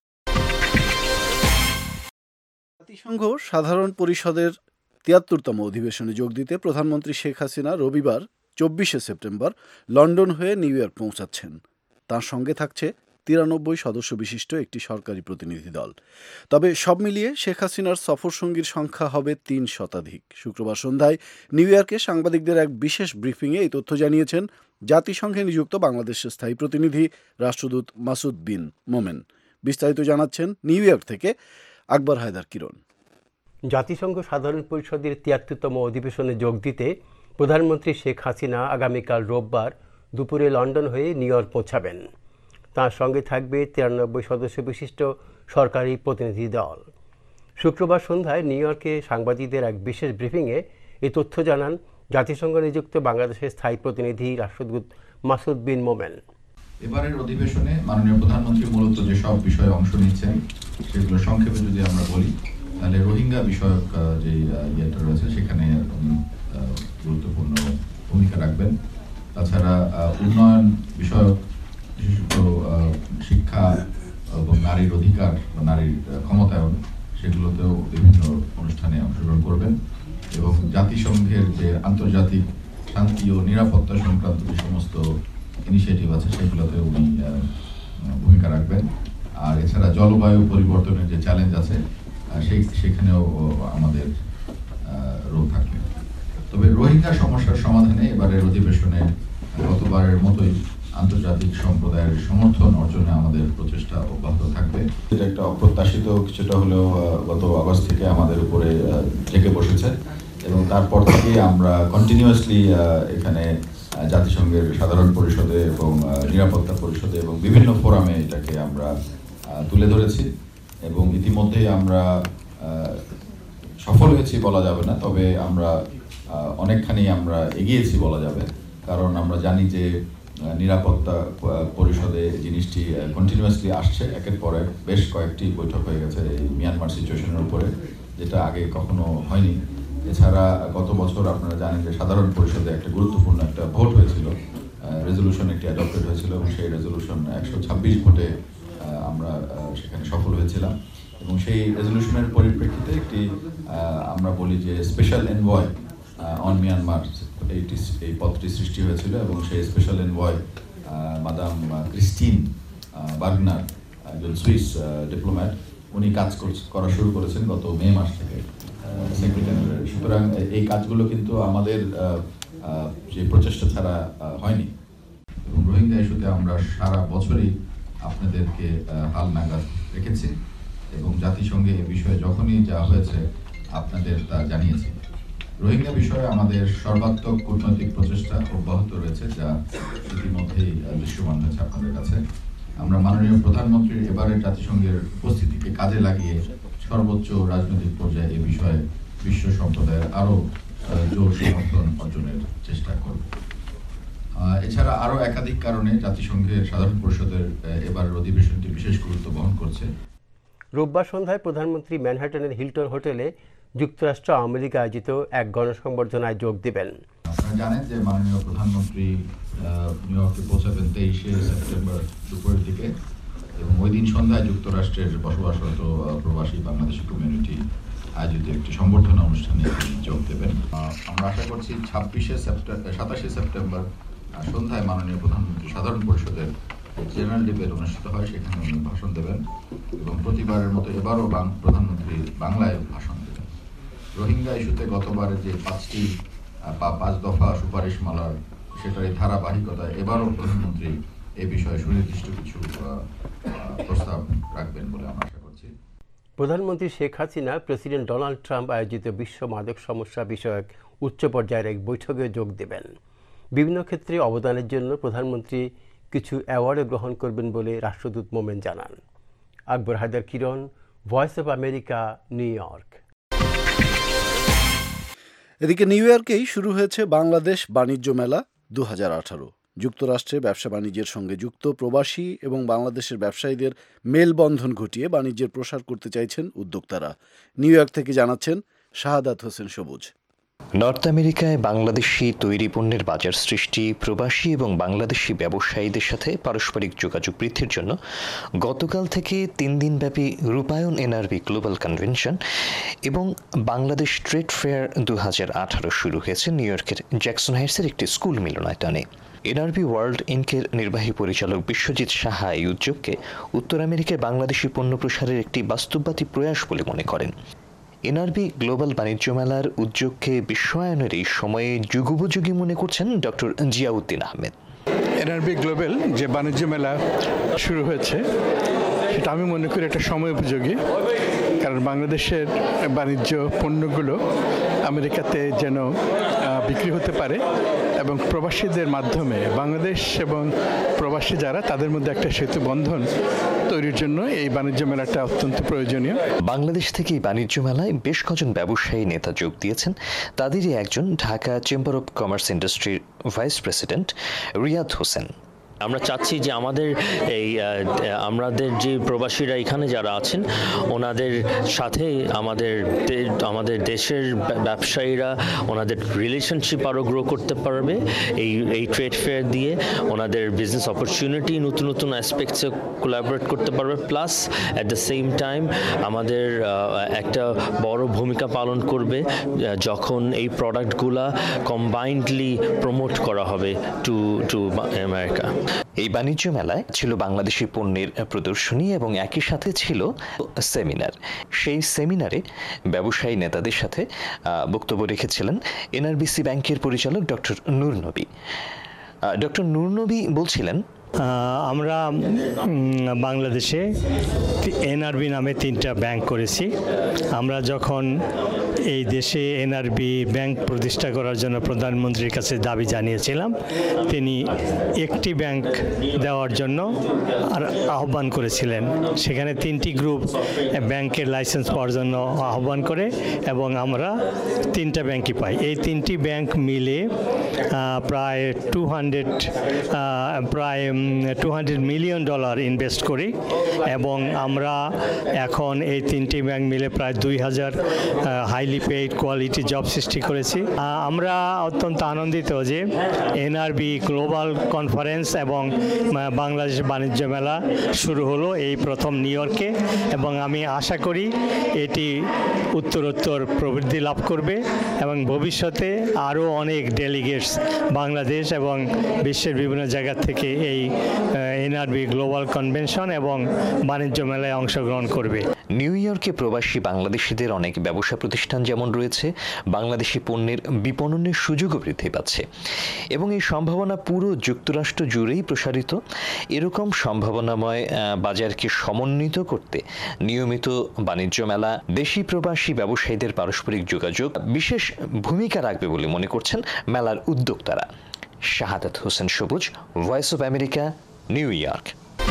জাতিসংঘ সাধারণ পরিষদের তিয়াত্তরতম অধিবেশনে যোগ দিতে প্রধানমন্ত্রী শেখ হাসিনা রবিবার চব্বিশে সেপ্টেম্বর লন্ডন হয়ে নিউ ইয়র্ক পৌঁছাচ্ছেন। তার সঙ্গে থাকছে তিরানব্বই সদস্য বিশিষ্ট একটি সরকারি প্রতিনিধি দল। তবে সব মিলিয়ে শেখ হাসিনার সফরসঙ্গীর সংখ্যা হবে তিন শতাধিক। শুক্রবার সন্ধ্যায় নিউ ইয়র্কে সাংবাদিকদের এক বিশেষ ব্রিফিংয়ে এই তথ্য জানিয়েছেন জাতিসংঘে নিযুক্ত বাংলাদেশের স্থায়ী প্রতিনিধি রাষ্ট্রদূত মাসুদ বিন মোমেন। বিস্তারিত জানাচ্ছেন নিউ ইয়র্ক থেকে আকবর হায়দার কিরণ। জাতিসংঘ সাধারণ পরিষদের তিয়াত্তরতম অধিবেশনে যোগ দিতে প্রধানমন্ত্রী শেখ হাসিনা আগামীকাল রোববার দুপুরে লন্ডন হয়ে নিউ ইয়র্ক পৌঁছাবেন। তার সঙ্গে থাকবে তিরানব্বই সদস্য বিশিষ্ট সরকারি প্রতিনিধি দল। শুক্রবার সন্ধ্যায় নিউ ইয়র্কে সাংবাদিকদের এক বিশেষ ব্রিফিংয়ে এই তথ্য জানান জাতিসংঘ নিযুক্ত বাংলাদেশের স্থায়ী প্রতিনিধি রাষ্ট্রদূত মাসুদ বিন মোমেন। এবারের অধিবেশনে মাননীয় প্রধানমন্ত্রী মূলত যেসব বিষয়ে অংশ নিচ্ছেন সেগুলো সংক্ষেপে যদি আমরা বলি, তাহলে রোহিঙ্গা বিষয়ক যে ইয়েটা রয়েছে সেখানে গুরুত্বপূর্ণ ভূমিকা রাখবেন। তাছাড়া উন্নয়ন বিষয়ক বিশেষত শিক্ষা এবং নারীর অধিকার বা নারীর ক্ষমতায়ন সেগুলোতেও বিভিন্ন অনুষ্ঠানে অংশগ্রহণ করবেন এবং জাতিসংঘের যে আন্তর্জাতিক শান্তি ও নিরাপত্তা সংক্রান্ত যে সমস্ত ইনিশিয়েটিভ আছে সেগুলোতে উনি ভূমিকা রাখবেন। আর এছাড়া জলবায়ু পরিবর্তনের যে চ্যালেঞ্জ আছে সেই সেখানেও আমাদের রোল থাকবে। তবে রোহিঙ্গা সমস্যার সমাধানে এবারের অধিবেশনে গতবারের মতোই আন্তর্জাতিক সম্প্রদায়ের সমর্থন অর্জনে আমাদের প্রচেষ্টা অব্যাহত থাকবে। এটা একটা অপ্রত্যাশিত কিছুটা হলেও গত আগস্ট থেকে আমাদের উপরে জেঁকে বসেছে এবং তারপর থেকে আমরা কন্টিনিউয়াসলি এখানে জাতিসংঘের সাধারণ পরিষদে এবং নিরাপত্তা পরিষদে এবং বিভিন্ন ফোরামে এটাকে আমরা তুলে ধরেছি এবং ইতিমধ্যেই আমরা সফল হয়েছি বলা যাবে না, তবে আমরা অনেকখানি আমরা এগিয়েছি বলা যাবে। কারণ আমরা জানি যে নিরাপত্তা পরিষদে জিনিসটি কন্টিনিউয়াসলি আসছে, একের পর এক বেশ কয়েকটি বৈঠক হয়ে গেছে এই মিয়ানমার সিচুয়েশনের উপরে, যেটা আগে কখনো হয়নি। এছাড়া গত বছর আপনারা জানেন যে সাধারণ পরিষদে একটা গুরুত্বপূর্ণ একটা ভোট হয়েছিল, রেজলিউশন একটি অ্যাডপ্টেড হয়েছিল এবং সেই রেজলিউশন একশো ছাব্বিশ ভোটে আমরা সেখানে সফল হয়েছিলাম এবং সেই রেজলিউশনের পরিপ্রেক্ষিতে একটি আমরা বলি যে স্পেশাল এনভয় অন মিয়ানমার এইটি এই পদটি সৃষ্টি হয়েছিল এবং সেই special envoy madam Christine Burgener, একজন সুইস ডিপ্লোম্যাট, উনি কাজ করা শুরু করেছেন গত মে মাস থেকে সেক্রেটারি। সুতরাং এই কাজগুলো কিন্তু আমাদের যে প্রচেষ্টা ছাড়া হয়নি এবং রোহিঙ্গা ইস্যুতে আমরা সারা বছরই আপনাদেরকে হাল নাগাদ রেখেছি এবং জাতিসংঘে এ বিষয়ে যখনই যা হয়েছে আপনাদের তা জানিয়েছি। রোহিঙ্গা বিষয়ে আমাদের সর্বাত্মক কূটনৈতিক প্রচেষ্টা অব্যাহত রয়েছে, যা ইতিমধ্যেই দৃশ্যমান হয়েছে আপনাদের কাছে। আমরা মাননীয় প্রধানমন্ত্রীর এবারের জাতিসংঘের উপস্থিতিকে কাজে লাগিয়ে সর্বোচ্চ রাজনৈতিক পর্যায়ে এ বিষয়ে বিশ্ব সম্প্রদায়ের আরও জোর সমর্থন অর্জনের চেষ্টা করব। এছাড়া আরও একাধিক কারণে জাতিসংঘের সাধারণ পরিষদের এবারের অধিবেশনটি বিশেষ গুরুত্ব বহন করছে। রোববার সন্ধ্যায় প্রধানমন্ত্রী ম্যানহাটনের হিলটন হোটেলে যুক্তরাষ্ট্র আওয়ামী লীগ আয়োজিত এক গণসংবর্ধনায় যোগ দেবেন। আপনারা জানেন যে মাননীয় প্রধানমন্ত্রী নিউ ইয়র্কে পৌঁছাবেন তেইশে সেপ্টেম্বর দুপুরের দিকে এবং ওই দিন সন্ধ্যায় যুক্তরাষ্ট্রের বসবাসরত প্রবাসী বাংলাদেশি কমিউনিটি আয়োজিত একটি সম্বর্ধনা অনুষ্ঠানে তিনি যোগ দেবেন। আমরা আশা করছি ছাব্বিশে সেপ্টেম্বর সাতাশে সেপ্টেম্বর সন্ধ্যায় মাননীয় প্রধানমন্ত্রী সাধারণ পরিষদের জেনারেল ডিবেট অনুষ্ঠিত হয়, সেখানে উনি ভাষণ দেবেন এবং প্রতিবারের মতো এবারও প্রধানমন্ত্রী বাংলায় ভাষণ দেবেন। রোহিঙ্গা ইস্যুতে গতবারের যে পাঁচটি বা পাঁচ দফা সুপারিশমালার সেটারই ধারাবাহিকতায় এবারও প্রধানমন্ত্রী এ বিষয়ে সুনির্দিষ্ট কিছু প্রস্তাব রাখবেন বলে আমরা আশা করছি। প্রধানমন্ত্রী Sheikh Hasina president Donald Trump আয়োজিত বিশ্ব মাদক সমস্যা বিষয়ক উচ্চ পর্যায়ের এক বৈঠকে যোগ দেবেন। বিভিন্ন ক্ষেত্রে অবদানের জন্য প্রধানমন্ত্রী কিছু অ্যাওয়ার্ডও গ্রহণ করবেন বলে রাষ্ট্রদূত মোমেন জানান। Akbar Haider Kiron, voice of America, New York. এদিকে নিউ ইয়র্কেই শুরু হয়েছে বাংলাদেশ বাণিজ্য মেলা দু হাজার আঠারো। যুক্তরাষ্ট্রে ব্যবসা বাণিজ্যের সঙ্গে যুক্ত প্রবাসী এবং বাংলাদেশের ব্যবসায়ীদের মেলবন্ধন ঘটিয়ে বাণিজ্যের প্রসার করতে চাইছেন উদ্যোক্তারা। নিউ ইয়র্ক থেকে জানাচ্ছেন শাহাদাত হোসেন সবুজ। নর্থ আমেরিকায় বাংলাদেশি তৈরি পণ্যের বাজার সৃষ্টি, প্রবাসী এবং বাংলাদেশি ব্যবসায়ীদের সাথে পারস্পরিক যোগাযোগ বৃদ্ধির জন্য গতকাল থেকে তিন দিনব্যাপী রূপায়ণ এনআরবি গ্লোবাল কনভেনশন এবং বাংলাদেশ ট্রেড ফেয়ার দু হাজার আঠারো শুরু হয়েছে নিউ ইয়র্কের জ্যাকসন হাইটসের একটি স্কুল মিলনায়তনে। এনআরবি ওয়ার্ল্ড ইনকের নির্বাহী পরিচালক বিশ্বজিৎ সাহা এই উদ্যোগকে উত্তর আমেরিকায় বাংলাদেশি পণ্য প্রসারের একটি বাস্তববাদী প্রয়াস বলে মনে করেন। এনআরবি গ্লোবাল বাণিজ্য মেলার উদ্যোগকে বিশ্বায়নের এই সময়ে যুগোপযোগী মনে করছেন doctor Ziauddin Ahmed. NRB global যে বাণিজ্য মেলা শুরু হয়েছে সেটা আমি মনে করি একটা সময় উপযোগী, কারণ বাংলাদেশের বাণিজ্য পণ্যগুলো আমেরিকাতে যেন বিক্রি হতে পারে এবং প্রবাসীদের মাধ্যমে বাংলাদেশ এবং প্রবাসী যারা তাদের মধ্যে একটা সেতু বন্ধন তৈরির জন্য এই বাণিজ্য মেলাটা অত্যন্ত প্রয়োজনীয়। বাংলাদেশ থেকে এই বাণিজ্য মেলায় বেশ কজন ব্যবসায়ী নেতা যোগ দিয়েছেন। তাদেরই একজন ঢাকা চেম্বার অব কমার্স ইন্ডাস্ট্রির ভাইস প্রেসিডেন্ট রিয়াদ হোসেন। আমরা চাচ্ছি যে আমাদের এই আমাদের যে প্রবাসীরা এখানে যারা আছেন ওনাদের সাথে আমাদের আমাদের দেশের ব্যবসায়ীরা ওনাদের রিলেশনশিপ আরও গ্রো করতে পারবে এই এই ট্রেড ফেয়ার দিয়ে। ওনাদের বিজনেস অপরচুনিটি নতুন নতুন অ্যাসপেক্টসে কোলাবোরেট করতে পারবে, plus at the same time আমাদের একটা বড় ভূমিকা পালন করবে যখন এই প্রোডাক্টগুলা কম্বাইন্ডলি প্রমোট করা হবে টু টু আমেরিকা। এই বাণিজ্য মেলায় ছিল বাংলাদেশি পণ্যের প্রদর্শনী এবং একই সাথে ছিল সেমিনার। সেই সেমিনারে ব্যবসায়ী নেতাদের সাথে বক্তব্য রেখেছিলেন এনআরবিসি ব্যাংকের পরিচালক ডক্টর নূর নবী। ডক্টর নূর নবী বলছিলেন, আমরা বাংলাদেশে এনআরবি নামে তিনটা ব্যাংক করেছি। আমরা যখন এই দেশে এনআরবি ব্যাংক প্রতিষ্ঠা করার জন্য প্রধানমন্ত্রীর কাছে দাবি জানিয়েছিলাম, তিনি একটি ব্যাংক দেওয়ার জন্য আর আহ্বান করেছিলেন। সেখানে তিনটি গ্রুপ ব্যাংকের লাইসেন্স পাওয়ার জন্য আহ্বান করে এবং আমরা তিনটা ব্যাংকই পাই। এই তিনটি ব্যাংক মিলে প্রায় টু হান্ড্রেড প্রায় two hundred million dollar invest করি এবং আমরা এখন এই তিনটি ব্যাংক মিলে প্রায় দুই হাজার হাইলি পেইড কোয়ালিটি জব সৃষ্টি করেছি। আমরা অত্যন্ত আনন্দিত যে এনআরবি গ্লোবাল কনফারেন্স এবং বাংলাদেশ বাণিজ্য মেলা শুরু হলো এই প্রথম নিউ ইয়র্কে এবং আমি আশা করি এটি উত্তরোত্তর প্রবৃদ্ধি লাভ করবে এবং ভবিষ্যতে আরও অনেক ডেলিগেটস বাংলাদেশ এবং বিশ্বের বিভিন্ন জায়গা থেকে এই এনআরবি গ্লোবাল কনভেনশন এবং বাণিজ্য মেলায় অংশগ্রহণ করবে। নিউ ইয়র্কে প্রবাসী বাংলাদেশিদের অনেক ব্যবসা প্রতিষ্ঠান যেমন রয়েছে, বাংলাদেশি পণ্যের বিপণনের সুযোগও বৃদ্ধি পাচ্ছে এবং এই সম্ভাবনা পুরো যুক্তরাষ্ট্র জুড়েই প্রসারিত। এরকম সম্ভাবনাময় বাজারকে সমন্বিত করতে নিয়মিত বাণিজ্য মেলা দেশি প্রবাসী ব্যবসায়ীদের পারস্পরিক যোগাযোগ বিশেষ ভূমিকা রাখবে বলে মনে করছেন মেলার উদ্যোক্তারা। Shahadat Hossain Sabuj, voice of America, New York.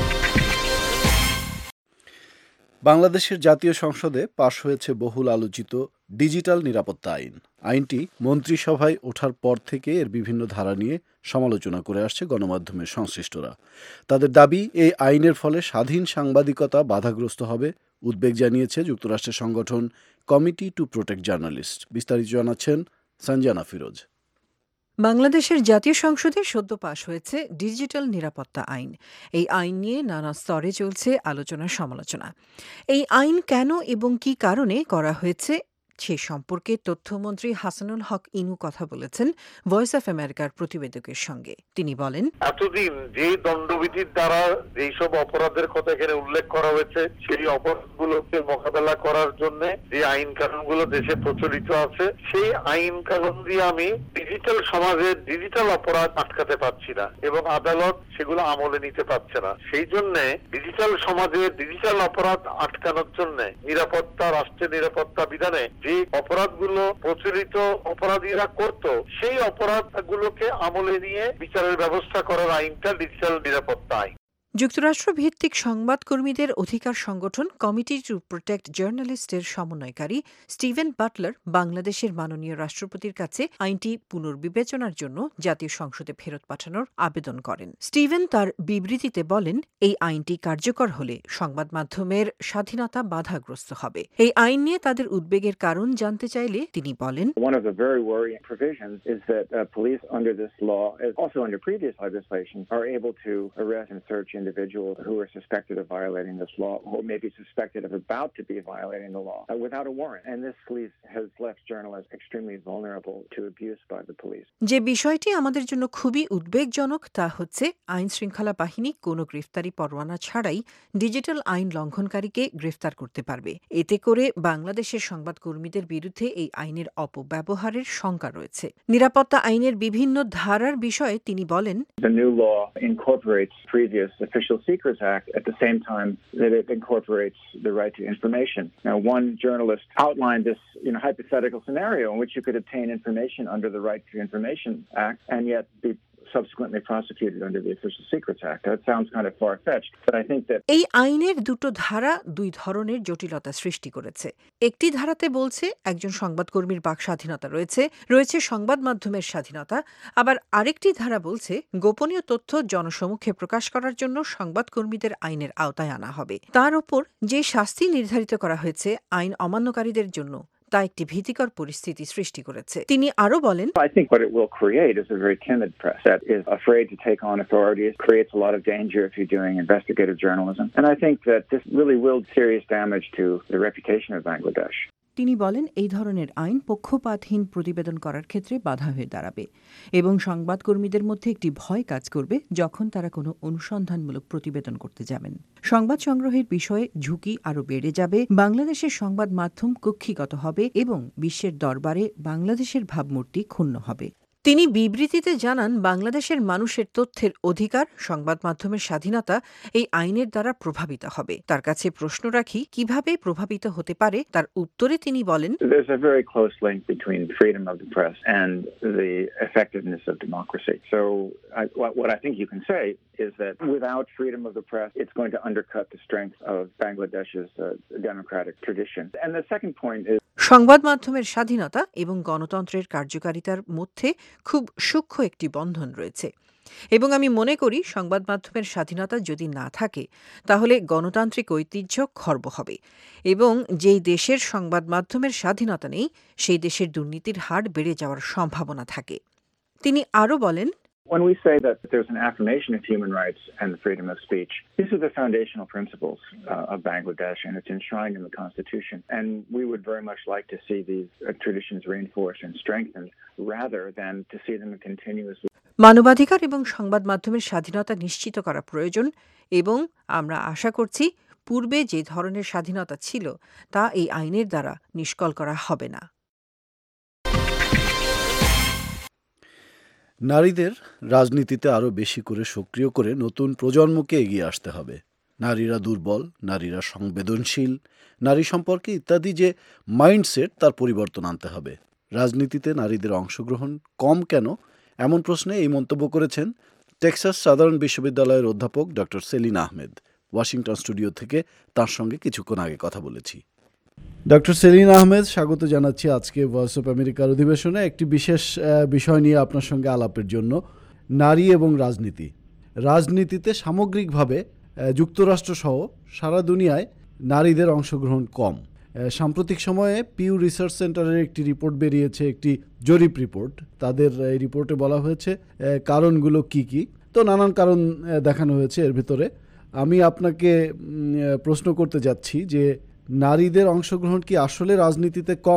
বাংলাদেশের জাতীয় সংসদে পাশ হয়েছে বহুল আলোচিত ডিজিটাল নিরাপত্তা আইন। আইনটি মন্ত্রিসভায় ওঠার পর থেকে এর বিভিন্ন ধারা নিয়ে সমালোচনা করে আসছে গণমাধ্যমের সংশ্লিষ্টরা। তাদের দাবি, এই আইনের ফলে স্বাধীন সাংবাদিকতা বাধাগ্রস্ত হবে। উদ্বেগ জানিয়েছে যুক্তরাষ্ট্রের সংগঠন কমিটি টু প্রোটেক্ট জার্নালিস্ট। বিস্তারিত জানাচ্ছেন সঞ্জানা ফিরোজ। বাংলাদেশের জাতীয় সংসদে সদ্য পাশ হয়েছে ডিজিটাল নিরাপত্তা আইন। এই আইন নিয়ে নানা স্তরে চলছে আলোচনা সমালোচনা। এই আইন কেন এবং কী কারণে করা হয়েছে সে সম্পর্কে তথ্যমন্ত্রী হাসানুল হক ইনু কথা বলেছেন ভয়েস অফ আমেরিকার প্রতিবেদকের সঙ্গে। তিনি বলেন, এতদিন যে দণ্ডবিধির দ্বারা যেসব অপরাধের কথা এখানে উল্লেখ করা হয়েছে সেই অপরাধগুলোকে মোকাবেলা করার জন্য যে আইন কানুনগুলো দেশে প্রচলিত আছে সেই আইন কানুন দিয়ে আমি ডিজিটাল সমাজে ডিজিটাল অপরাধ আটকাতে পারছি না এবং আদালত সেগুলো আমলে নিতে পারছে না। সেই জন্য ডিজিটাল সমাজে ডিজিটাল অপরাধ আটকানোর জন্য নিরাপত্তা রাষ্ট্রের নিরাপত্তা বিধানে যে অপরাধগুলো প্রচলিত অপরাধীরা করত সেই অপরাধগুলোকে আমলে নিয়ে বিচারের ব্যবস্থা করার আইনটা ডিজিটাল নিরাপত্তা আইন। যুক্তরাষ্ট্র ভিত্তিক সংবাদকর্মীদের অধিকার সংগঠন কমিটি টু প্রোটেক্ট জার্নালিস্টের সমন্বয়কারী স্টিভেন বাটলার বাংলাদেশের মাননীয় রাষ্ট্রপতির কাছে আইনটি পুনর্বিবেচনার জন্য জাতীয় সংসদে ফেরত পাঠানোর আবেদন করেন। স্টিভেন তার বিবৃতিতে বলেন, এই আইনটি কার্যকর হলে সংবাদ মাধ্যমের স্বাধীনতা বাধাগ্রস্ত হবে। এই আইন নিয়ে তাদের উদ্বেগের কারণ জানতে চাইলে তিনি বলেন, One of the very worrying provisions is that uh, police under this law, as also under previous legislation, are able to arrest and search individuals who are suspected of violating this law or may be suspected of about to be violating the law uh, without a warrant. And this police has left journalists extremely vulnerable to abuse by the police. যে বিষয়টি আমাদের জন্য খুবই উদ্বেগজনক তা হচ্ছে আইন শৃঙ্খলা বাহিনী কোনো গ্রেফতারি পরোয়ানা ছাড়াই ডিজিটাল আইন লঙ্ঘনকারীকে গ্রেফতার করতে পারবে। এতে করে বাংলাদেশের সংবাদকর্মীদের বিরুদ্ধে এই আইনের অপব্যবহারের শঙ্কা রয়েছে। নিরাপত্তা আইনের বিভিন্ন ধারার বিষয়ে তিনি বলেন, The new law incorporates previous Official Secrets Act at the same time that it incorporates the right to information. Now, one journalist outlined this, you know, hypothetical scenario in which you could obtain information under the Right to Information Act and yet be subsequently prosecuted under the Official Secrets Act. That sounds kind of far-fetched, but I think that এই আইনের দুটো ধারা দুই ধরনের জটিলতা সৃষ্টি করেছে। একটি ধারাতে বলছে একজন সংবাদকর্মীর বাক স্বাধীনতা রয়েছে, রয়েছে সংবাদ মাধ্যমের স্বাধীনতা। আবার আরেকটি ধারা বলছে গোপনীয় তথ্য জনসমক্ষে প্রকাশ করার জন্য সংবাদকর্মীদের আইনের আওতায় আনা হবে। তার উপর যে শাস্তি নির্ধারিত করা হয়েছে আইন অমান্যকারীদের জন্য তা একটি ভীতিকর পরিস্থিতি সৃষ্টি করেছে। তিনি আরো বলেন, I think what it will create is a very timid press that is afraid to take on authority. It creates a lot of danger if you're doing investigative journalism. And I think that this really will do serious damage to the reputation of Bangladesh. তিনি বলেন, এই ধরনের আইন পক্ষপাতহীন প্রতিবেদন করার ক্ষেত্রে বাধা হয়ে দাঁড়াবে এবং সংবাদকর্মীদের মধ্যে একটি ভয় কাজ করবে যখন তারা কোনো অনুসন্ধানমূলক প্রতিবেদন করতে যাবেন। সংবাদ সংগ্রহের বিষয়ে ঝুঁকি আরও বেড়ে যাবে, বাংলাদেশের সংবাদ মাধ্যম কক্ষিগত হবে এবং বিশ্বের দরবারে বাংলাদেশের ভাবমূর্তি ক্ষুণ্ণ হবে। তিনি বিবৃতিতে জানান, বাংলাদেশের মানুষের তথ্যের অধিকার, সংবাদ মাধ্যমের স্বাধীনতা এই আইনের দ্বারা প্রভাবিত হবে। তার কাছে প্রশ্ন রাখি, কিভাবে প্রভাবিত হতে পারে? তার উত্তরে তিনি বলেন, There's a very close link between freedom of the press and the effectiveness of democracy. So I, what, what I think you can say is that without freedom of the press, it's going to undercut the strength of Bangladesh's uh, democratic tradition. And the second point is সংবাদ মাধ্যমের স্বাধীনতা এবং গণতন্ত্রের কার্যকারিতার মধ্যে খুব সূক্ষ্ম একটি বন্ধন রয়েছে এবং আমি মনে করি সংবাদ মাধ্যমের স্বাধীনতা যদি না থাকে তাহলে গণতান্ত্রিক ঐতিহ্য খর্ব হবে এবং যেই দেশের সংবাদ মাধ্যমের স্বাধীনতা নেই সেই দেশের দুর্নীতির হার বেড়ে যাওয়ার সম্ভাবনা থাকে। তিনি আরও বলেন, When we say that there's an affirmation of human rights and the freedom of speech, these are the foundational principles uh, of Bangladesh, and it's enshrined in the Constitution. And we would very much like to see these uh, traditions reinforced and strengthened rather than to see them continuously. মানবাধিকার এবং সংবাদ মাধ্যমের স্বাধীনতা নিশ্চিত করা প্রয়োজন এবং আমরা আশা করছি পূর্বে যে ধরনের স্বাধীনতা ছিল তা এই আইনের দ্বারা নিষ্কল করা হবে না। নারীদের রাজনীতিতে আরও বেশি করে সক্রিয় করে নতুন প্রজন্মকে এগিয়ে আসতে হবে। নারীরা দুর্বল, নারীরা সংবেদনশীল, নারী সম্পর্কে ইত্যাদি যে মাইন্ডসেট তার পরিবর্তন আনতে হবে। রাজনীতিতে নারীদের অংশগ্রহণ কম কেন, এমন প্রশ্নে এই মন্তব্য করেছেন টেক্সাস সাধারণ বিশ্ববিদ্যালয়ের অধ্যাপক doctor Selina Ahmed. Washington studio থেকে তার সঙ্গে কিছুক্ষণ আগে কথা বলেছি। ডক্টর সেলিনা আহমেদ, স্বাগত জানাচ্ছি আজকে ভয়েস অফ আমেরিকার অধিবেশনে একটি বিশেষ বিষয় নিয়ে আপনার সঙ্গে আলাপের জন্য, নারী এবং রাজনীতি। রাজনীতিতে সামগ্রিকভাবে যুক্তরাষ্ট্রসহ সারা দুনিয়ায় নারীদের অংশগ্রহণ কম। সাম্প্রতিক সময়ে পিউ রিসার্চ সেন্টারের একটি রিপোর্ট বেরিয়েছে, একটি জরিপ রিপোর্ট। তাদের এই রিপোর্টে বলা হয়েছে কারণগুলো কি কি, তো নানান কারণ দেখানো হয়েছে এর ভিতরে। আমি আপনাকে প্রশ্ন করতে যাচ্ছি যে নারীদের অংশগ্রহণ কি আসলে রাজনীতিতে কম,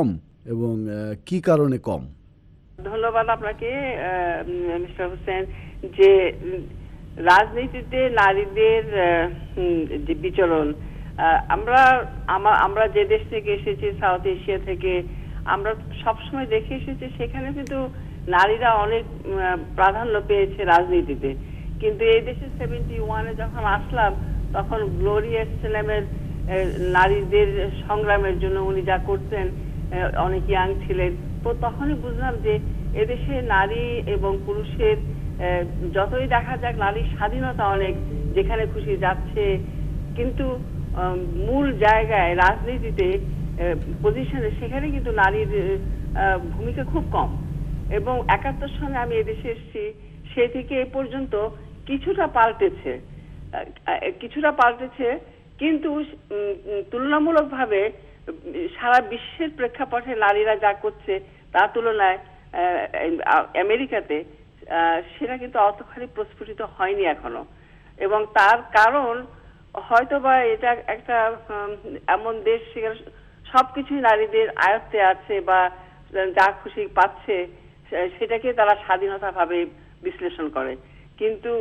এবং কি কারণে কম? ধন্যবাদ আপনাকে মিস্টার হোসেন। যে রাজনীতিতে নারীদের যে বিচরণ, আমরা আমরা যে দেশ থেকে এসেছি সাউথ এশিয়া থেকে, আমরা সবসময় দেখে এসেছি সেখানে কিন্তু নারীরা অনেক প্রাধান্য পেয়েছে রাজনীতিতে। কিন্তু এই দেশে সেভেন্টি ওয়ানে যখন আসলাম তখন গ্লোরিয়া এসলামের নারীদের সংগ্রামের জন্য উনি যা করতেন, অনেক ইয়াং ছিলেন, তো তখনই বুঝলাম যে এদেশে নারী এবং পুরুষের যতই দেখা যাক নারীর স্বাধীনতা অনেক, যেখানে খুশি যাচ্ছে, কিন্তু মূল জায়গায় রাজনীতিতে পজিশনে সেখানে কিন্তু নারীর ভূমিকা খুব কম। এবং একাত্তর সনে আমি এদেশে এসেছি, সে থেকে এ পর্যন্ত কিছুটা পাল্টেছে কিছুটা পাল্টেছে কিন্তু তুলনামূলকভাবে সারা বিশ্বের প্রেক্ষাপটে নারীরা যা করছে তার তুলনায় আমেরিকাতে সেটা কিন্তু অতখানি প্রস্ফুটিত হয়নি এখনো। এবং তার কারণ হয়তোবা এটা একটা এমন দেশ সেখানে সবকিছুই নারীদের আয়ত্তে আছে, বা যা খুশি পাচ্ছে সেটাকে তারা স্বাধীনতা ভাবে বিশ্লেষণ করে। কিন্তু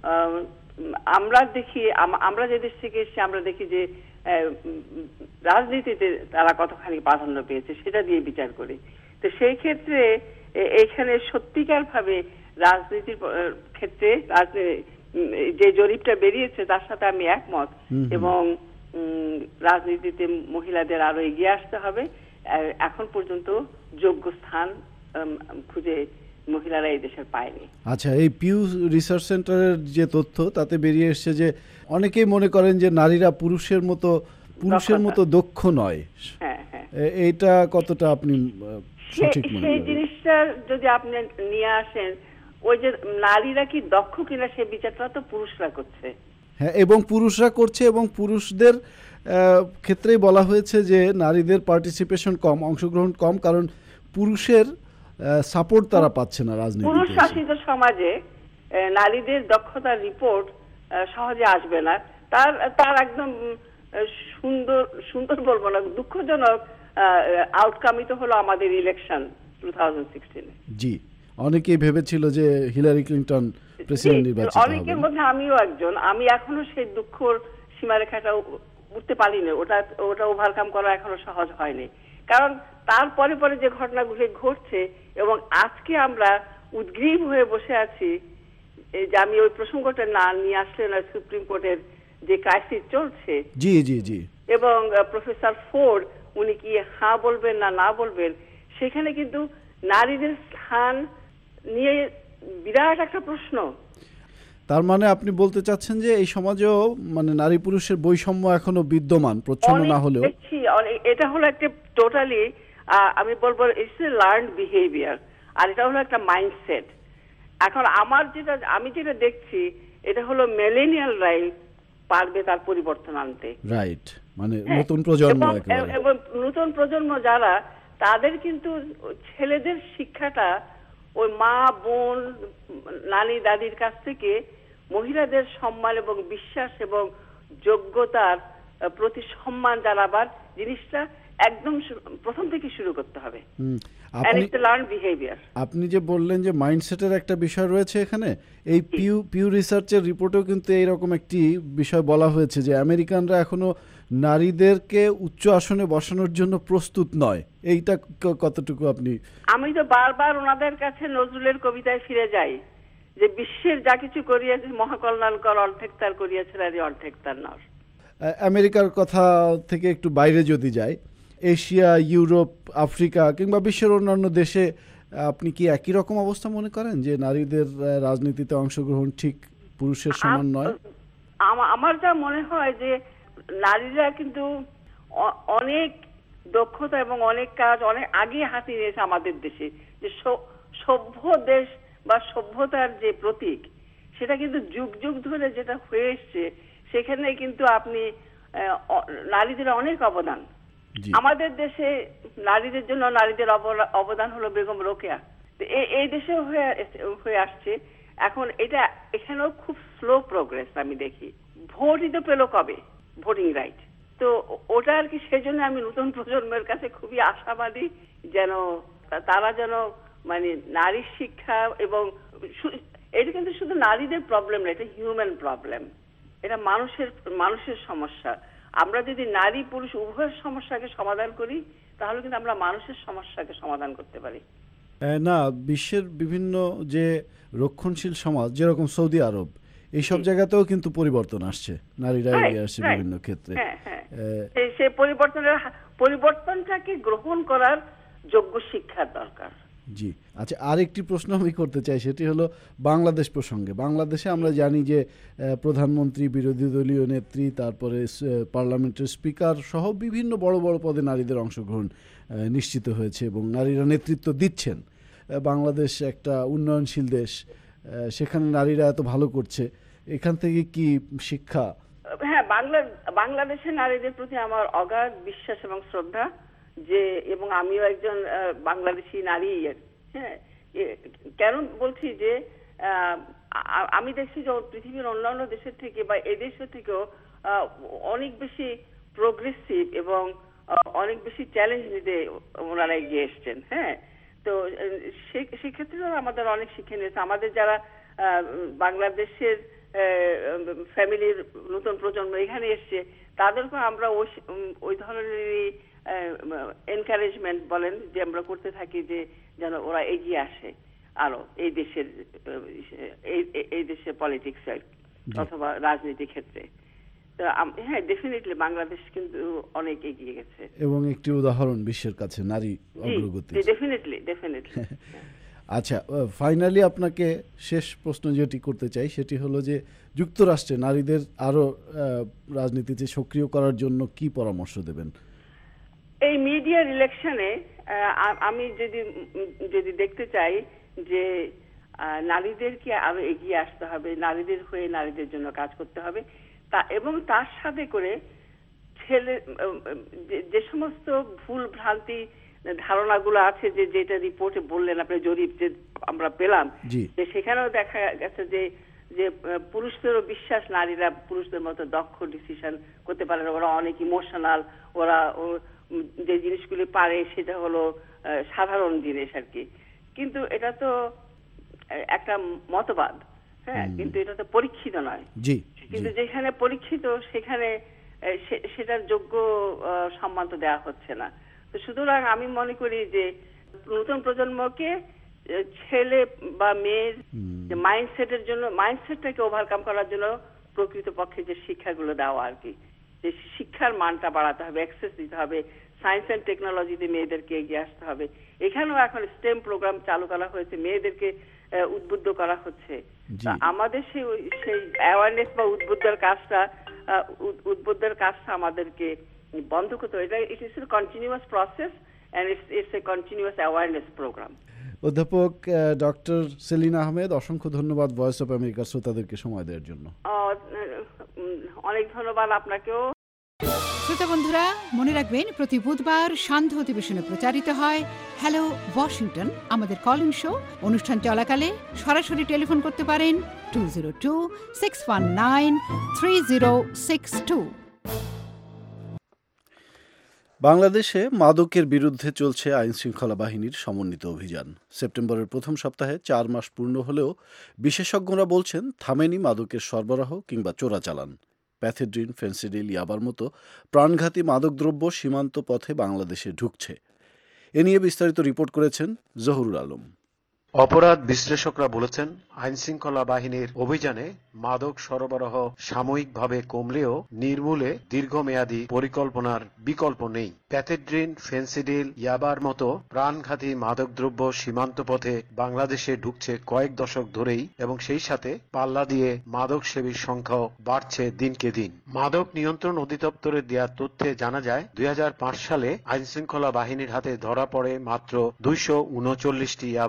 আমরা দেখি, আমরা যে দেশ থেকে এসেছি আমরা দেখি যে রাজনীতিতে তারা কতখানি প্রাধান্য পেয়েছে সেটা দিয়ে বিচার করি। তো সেই ক্ষেত্রে এখানে সত্যিকার ভাবে রাজনীতির ক্ষেত্রে যে জরিপটা বেরিয়েছে তার সাথে আমি একমত, এবং রাজনীতিতে মহিলাদের আরো এগিয়ে আসতে হবে। এখন পর্যন্ত যোগ্য স্থান খুঁজে মহিলারা এই দেশের পায়নি। আচ্ছা, এই পিউ রিসার্চ সেন্টারের যে তথ্য তাতে বেরিয়ে এসেছে যে অনেকেই মনে করেন যে নারীরা পুরুষের মতো পুরুষের মতো দক্ষ নয়। হ্যাঁ হ্যাঁ, এইটা কতটা আপনি সঠিক মনে করেন? সেই জিনিসটা যদি আপনি নিয়ে আসেন, ওই যে নারীরা কি দক্ষ কিনা সে বিচারটা তো পুরুষরা করছে। হ্যাঁ, এবং পুরুষরা করছে, এবং পুরুষদের ক্ষেত্রেই বলা হয়েছে যে নারীদের পার্টিসিপেশন কম, অংশগ্রহণ কম, কারণ পুরুষের সাপোর্ট তারা পাচ্ছে না রাজনীতিতে। পুরুষ শাসিত সমাজে নারীদের দক্ষতার রিপোর্ট সহজে আসবে না। তার তার একদম সুন্দর সুন্দর বলবো না, দুঃখজনক আউটকামই তো হলো আমাদের ইলেকশন টু থাউজেন্ড সিক্সটিনে। জি, অনেকেই ভেবেছিল যে হিলারি ক্লিনটন প্রেসিডেন্ট নির্বাচিত হবেন। অনেকের মধ্যে আমিও একজন। আমি এখনো সেই দুঃখর সীমারেখাটা উঠতে পারিনি, ওটা ওটা ওভারকাম করা এখনো সহজ হয়নি। কারণ তারপরে পরে যে ঘটনাগুলি ঘটছে, এবং আজকে আমরা উদ্গ্রীব হয়ে বসে আছি যে আমি ওই প্রসঙ্গটা না নিয়ে আসলে না, সুপ্রিম কোর্টের যে ক্রাইসিস চলছে, জি জি জি এবং প্রফেসর ফোর্ড উনি কি হ্যাঁ বলবেন না না বলবেন, সেখানে কিন্তু নারীদের স্থান নিয়ে বিরাট একটা প্রশ্ন। তার মানে আপনি বলতে চাচ্ছেন যে এই সমাজেও মানে নারী পুরুষের বৈষম্য এখনো বিদ্যমান, প্রচ্ছন্ন না হলেও। এটা হলো একটা টোটালি আমি বলবো ইটস এ লার্নড বিহেভিয়ার, আর এটা হলো একটা মাইন্ডসেট। এখন আমার যেটা আমি যেটা দেখছি, এটা হলো মিলেনিয়ালরাই পারবে তার পরিবর্তন আনতে। রাইট, মানে নতুন প্রজন্ম, এবং নতুন প্রজন্ম যারা, তাদের কিন্তু ছেলেদের শিক্ষাটা ওই মা বোন নানি দাদির কাছ থেকে মহিলাদের সম্মান এবং বিশ্বাস এবং যোগ্যতার প্রতি সম্মান জানাবার জিনিসটা একদম প্রথম থেকে শুরু করতে হবে। আপনি যে বললেন যে মাইন্ডসেটের একটা বিষয় রয়েছে এখানে, এই পিউ পিউ রিসার্চের রিপোর্টেও কিন্তু এইরকম একটি বিষয় বলা হয়েছে যে আমেরিকানরা এখনো নারীদেরকে উচ্চ আসনে বসানোর জন্য প্রস্তুত নয়। এইটা কতটুকু আপনি? আমি তো বারবার ওনাদের কাছে নজরুলের কবিতায় ফিরে যাই যে বিশ্বের যা কিছু করিয়াছে মহাকল্যাণকর, অর্ধেক তার করিয়াছে নারী, অর্ধেক তার নর। আমেরিকার কথা থেকে একটু বাইরে যদি যাই, এশিয়া, ইউরোপ, আফ্রিকা কিংবা বিশ্বের অন্যান্য দেশে আপনি কি একই রকম অবস্থা মনে করেন যে নারীদের রাজনীতিতে অংশগ্রহণ ঠিক পুরুষের সমান নয়? আমার যা মনে হয় যে নারীরা কিন্তু অনেক দক্ষতা এবং অনেক কাজ অনেক আগে হাতিয়ে নিয়েছে আমাদের দেশে। যে সভ্য দেশ বা সভ্যতার যে প্রতীক, সেটা কিন্তু যুগ যুগ ধরে যেটা হয়ে এসছে, সেখানে কিন্তু আপনি নারীদের অনেক অবদান। আমাদের দেশে নারীদের জন্য নারীদের অবদান হলো বেগম রোকেয়া, এই দেশে হয়ে আসছে। এখন এটা এখানেও খুব স্লো প্রোগ্রেস আমি দেখি। ভোটই তো পেলো কবে, ভোটিং রাইট, তো ওটা আর কি সেজন্য আমি নতুন প্রজন্মের কাছে খুবই আশাবাদী, যেন তারা যেন মানে নারী শিক্ষা এবং এটা কিন্তু শুধু নারীদের প্রবলেম না, এটা হিউম্যান প্রবলেম, এটা মানুষের মানুষের সমস্যা। আমরা যদি নারী পুরুষ উভয়ের সমস্যাকে সমাধান করি তাহলে কিন্তু আমরা মানুষের সমস্যাকে সমাধান করতে পারি। না, বিশ্বের বিভিন্ন যে রক্ষণশীল সমাজ যেরকম সৌদি আরব, এইসব জায়গাতেও কিন্তু পরিবর্তন আসছে, নারীরা এগিয়ে আসছে বিভিন্ন ক্ষেত্রে। সেই পরিবর্তনের পরিবর্তনটাকে গ্রহণ করার যোগ্য শিক্ষার দরকার। জি, আচ্ছা, আরেকটি প্রশ্ন আমি করতে চাই, সেটি হলো বাংলাদেশ প্রসঙ্গে। বাংলাদেশে আমরা জানি যে প্রধানমন্ত্রী, বিরোধী দলীয় নেত্রী, তারপরে পার্লামেন্টের স্পিকার সহ বিভিন্ন বড় বড় পদে নারীদের অংশগ্রহণ নিশ্চিত হয়েছে এবং নারীরা নেতৃত্ব দিচ্ছেন। বাংলাদেশ একটা উন্নয়নশীল দেশ, সেখানে নারীরা এত ভালো করছে, এখান থেকে কি শিক্ষা? হ্যাঁ, বাংলা বাংলাদেশের নারীদের প্রতি আমার অগাধ বিশ্বাস এবং শ্রদ্ধা, যে এবং আমিও একজন বাংলাদেশি নারী। হ্যাঁ, কেন বলছি যে আমি দেখছি যে পৃথিবীর অন্যান্য দেশের থেকে বা এই দেশের থেকেও অনেক বেশি প্রোগ্রেসিভ এবং অনেক বেশি চ্যালেঞ্জ নিতে ওনারা এগিয়ে এসছেন। হ্যাঁ, তো সেক্ষেত্রে আমাদের অনেক শিক্ষা নিয়েছে। আমাদের যারা বাংলাদেশের ফ্যামিলির নতুন প্রজন্ম এখানে এসছে, তাদেরকে আমরা ওই ধরনেরই এনকারেজমেন্ট বলেন যে আমরা করতে থাকি, যে যেন ওরা এগিয়ে আসে আরো এই দেশের এই দেশের পলিটিক্স অথবা রাজনীতি ক্ষেত্রে। তো হ্যাঁ, ডেফিনেটলি বাংলাদেশ কিন্তু অনেক এগিয়ে গেছে এবং একটি উদাহরণ বিশ্বের কাছে নারী অগ্রগতি। ডেফিনেটলি ডেফিনেটলি আচ্ছা, ফাইনালি আপনাকে শেষ প্রশ্ন যেটি করতে চাই সেটি হলো যে যুক্তরাষ্ট্রে নারীদের আরো রাজনীতিতে সক্রিয় করার জন্য কি পরামর্শ দেবেন? এই মিডিয়ার ইলেকশনে আমি যদি যদি দেখতে চাই যে নারীদেরকে আরো এগিয়ে আসতে হবে, নারীদের হয়ে নারীদের জন্য কাজ করতে হবে, তা এবং তার সাথে করে ছেলে যে সমস্ত ভুল ভ্রান্তি ধারণাগুলো আছে, যে যেটা রিপোর্টে বললেন আপনি, জরিপ যে আমরা পেলাম, যে সেখানেও দেখা গেছে যে যে পুরুষদেরও বিশ্বাস নারীরা পুরুষদের মতো দক্ষ ডিসিশন করতে পারে না, ওরা অনেক ইমোশনাল, ওরা যে জিনিসগুলি পারে সেটা হলো সাধারণ জিনিস আর কি। কিন্তু এটা তো একটা মতবাদ, হ্যাঁ, কিন্তু এটা তো পরীক্ষিত নয়। কিন্তু যেখানে পরীক্ষিত সেখানে সেটার যোগ্য সম্মান তো দেওয়া হচ্ছে না। তো সুতরাং আমি মনে করি যে নতুন প্রজন্মকে ছেলে বা মেয়ের যে মাইন্ডসেটের জন্য, মাইন্ডসেটটাকে ওভারকাম করার জন্য প্রকৃতপক্ষে যে শিক্ষাগুলো দেওয়া আর কি, যে শিক্ষার মানটা বাড়াতে হবে, অ্যাক্সেস দিতে হবে, সায়েন্স অ্যান্ড টেকনোলজিতে মেয়েদেরকে এগিয়ে আসতে হবে। এখানেও এখন স্টেম প্রোগ্রাম চালু করা হয়েছে, মেয়েদেরকে উদ্বুদ্ধ করা হচ্ছে। আমাদের সেই সেই অ্যাওয়ারনেস বা উদ্বুদ্ধের কাজটা উদ্বুদ্ধের কাজটা আমাদেরকে বন্ধ করতে হবে। এটা it is a continuous process and it's it's a continuous awareness programme. অধ্যাপক ডক্টর সেলিনা আহমেদ, অসংখ্য ধন্যবাদ ভয়েস অফ আমেরিকার শ্রোতাদেরকে সময় দেওয়ার জন্য। অনেক ধন্যবাদ আপনাকেও। শ্রোতা বন্ধুরা, মনে রাখবেন প্রতি বুধবার সান্ধ্য অধিবেশনে প্রচারিত হয় হ্যালো ওয়াশিংটন, আমাদের কল ইন শো। অনুষ্ঠান চলাকালে সরাসরি টেলিফোন করতে পারেন two zero two six one nine three zero six two. বাংলাদেশে মাদকের বিরুদ্ধে চলছে আইনশৃঙ্খলা বাহিনীর সমন্বিত অভিযান। সেপ্টেম্বরের প্রথম সপ্তাহে চার মাস পূর্ণ হলেও বিশেষজ্ঞরা বলছেন থামেনি মাদকের সরবরাহ কিংবা চোরাচালান। প্যাথেড্রিন, ফেন্সিডিল, ইয়াবার মতো প্রাণঘাতী মাদকদ্রব্য সীমান্ত পথে বাংলাদেশে ঢুকছে। এ নিয়ে বিস্তারিত রিপোর্ট করেছেন জহুরুল আলম। অপরাধ বিশ্লেষকরা বলেছেন, আইনশৃঙ্খলা বাহিনীর অভিযানে মাদক সরবরাহ সাময়িকভাবে কমলেও নির্মূলে দীর্ঘমেয়াদী পরিকল্পনার বিকল্প নেই। প্যাথেড্রিন, ফেন্সিডিল, ইয়াবার মতো প্রাণঘাতী মাদকদ্রব্য সীমান্ত পথে বাংলাদেশে ঢুকছে কয়েক দশক ধরেই এবং সেই সাথে পাল্লা দিয়ে মাদক সেবীর সংখ্যাও বাড়ছে দিনকে দিন। মাদক নিয়ন্ত্রণ অধিদপ্তরের দেয়া তথ্যে জানা যায়, দুই হাজার পাঁচ সালে আইনশৃঙ্খলা বাহিনীর হাতে ধরা পড়ে মাত্র দুইশো উনচল্লিশটি ইয়াবা, যা